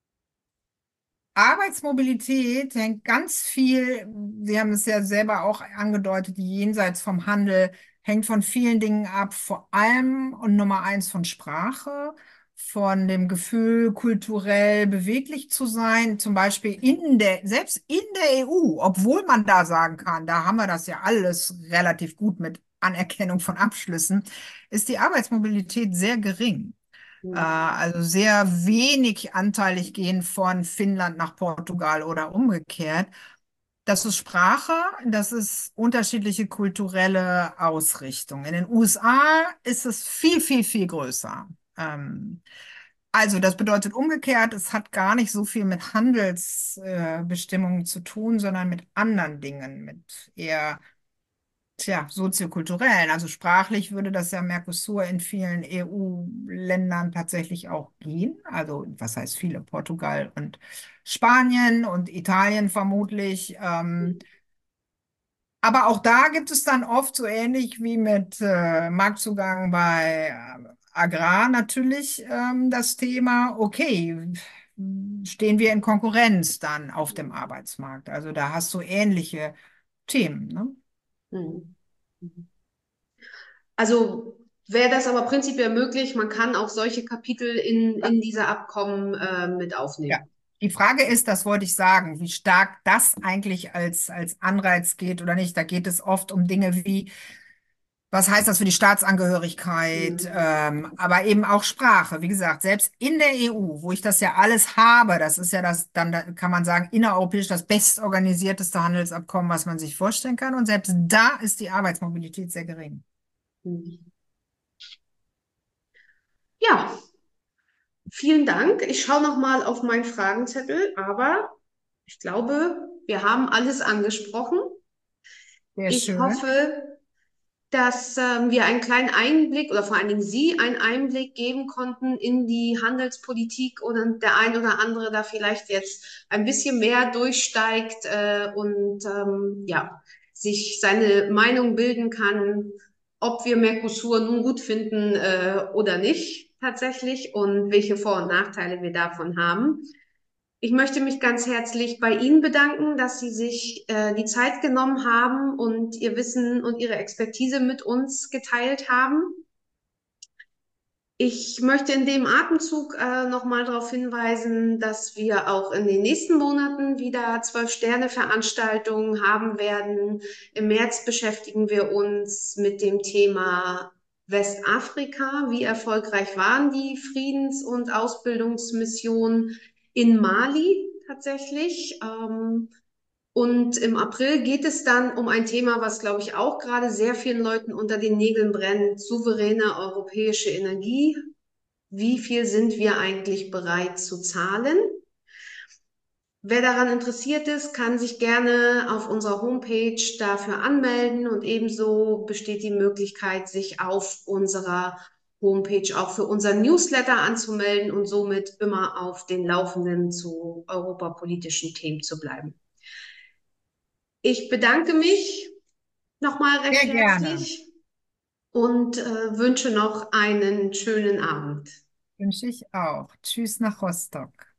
Arbeitsmobilität hängt ganz viel, Sie haben es ja selber auch angedeutet, jenseits vom Handel, hängt von vielen Dingen ab, vor allem und Nummer eins von Sprache, von dem Gefühl, kulturell beweglich zu sein, zum Beispiel selbst in der EU, obwohl man da sagen kann, da haben wir das ja alles relativ gut mit Anerkennung von Abschlüssen, ist die Arbeitsmobilität sehr gering. Also sehr wenig anteilig gehen von Finnland nach Portugal oder umgekehrt. Das ist Sprache, das ist unterschiedliche kulturelle Ausrichtung. In den USA ist es viel, viel, viel größer. Also das bedeutet umgekehrt, es hat gar nicht so viel mit Handelsbestimmungen zu tun, sondern mit anderen Dingen, mit eher soziokulturellen. Also sprachlich würde das ja Mercosur in vielen EU-Ländern tatsächlich auch gehen. Also was heißt viele? Portugal und Spanien und Italien vermutlich. Aber auch da gibt es dann oft so ähnlich wie mit Marktzugang bei Agrar natürlich das Thema, okay, stehen wir in Konkurrenz dann auf dem Arbeitsmarkt? Also da hast du ähnliche Themen, ne? Mhm. Also wäre das aber prinzipiell möglich, man kann auch solche Kapitel in diese Abkommen mit Ja. aufnehmen. Die Frage ist, das wollte ich sagen, wie stark das eigentlich als Anreiz geht oder nicht. Da geht es oft um Dinge wie, was heißt das für die Staatsangehörigkeit, Mhm. aber eben auch Sprache. Wie gesagt, selbst in der EU, wo ich das ja alles habe, das ist ja da kann man sagen, innereuropäisch das bestorganisierteste Handelsabkommen, was man sich vorstellen kann. Und selbst da ist die Arbeitsmobilität sehr gering. Mhm. Ja, vielen Dank. Ich schaue noch mal auf meinen Fragenzettel, aber ich glaube, wir haben alles angesprochen. Sehr Ich schön. hoffe, dass wir einen kleinen Einblick oder vor allen Dingen Sie einen Einblick geben konnten in die Handelspolitik und der ein oder andere da vielleicht jetzt ein bisschen mehr durchsteigt und ja, sich seine Meinung bilden kann, ob wir Mercosur nun gut finden oder nicht tatsächlich und welche Vor- und Nachteile wir davon haben. Ich möchte mich ganz herzlich bei Ihnen bedanken, dass Sie sich die Zeit genommen haben und Ihr Wissen und Ihre Expertise mit uns geteilt haben. Ich möchte in dem Atemzug nochmal darauf hinweisen, dass wir auch in den nächsten Monaten wieder 12-Sterne-Veranstaltungen haben werden. Im März beschäftigen wir uns mit dem Thema Westafrika. Wie erfolgreich waren die Friedens- und Ausbildungsmissionen in Mali tatsächlich? Und im April geht es dann um ein Thema, was, glaube ich, auch gerade sehr vielen Leuten unter den Nägeln brennt, souveräne europäische Energie. wie viel sind wir eigentlich bereit zu zahlen. Wer daran interessiert ist, kann sich gerne auf unserer Homepage dafür anmelden und ebenso besteht die Möglichkeit, sich auf unserer Homepage auch für unseren Newsletter anzumelden und somit immer auf den Laufenden zu europapolitischen Themen zu bleiben. Ich bedanke mich nochmal recht Sehr gerne. herzlich und wünsche noch einen schönen Abend. Wünsche ich auch. Tschüss nach Rostock.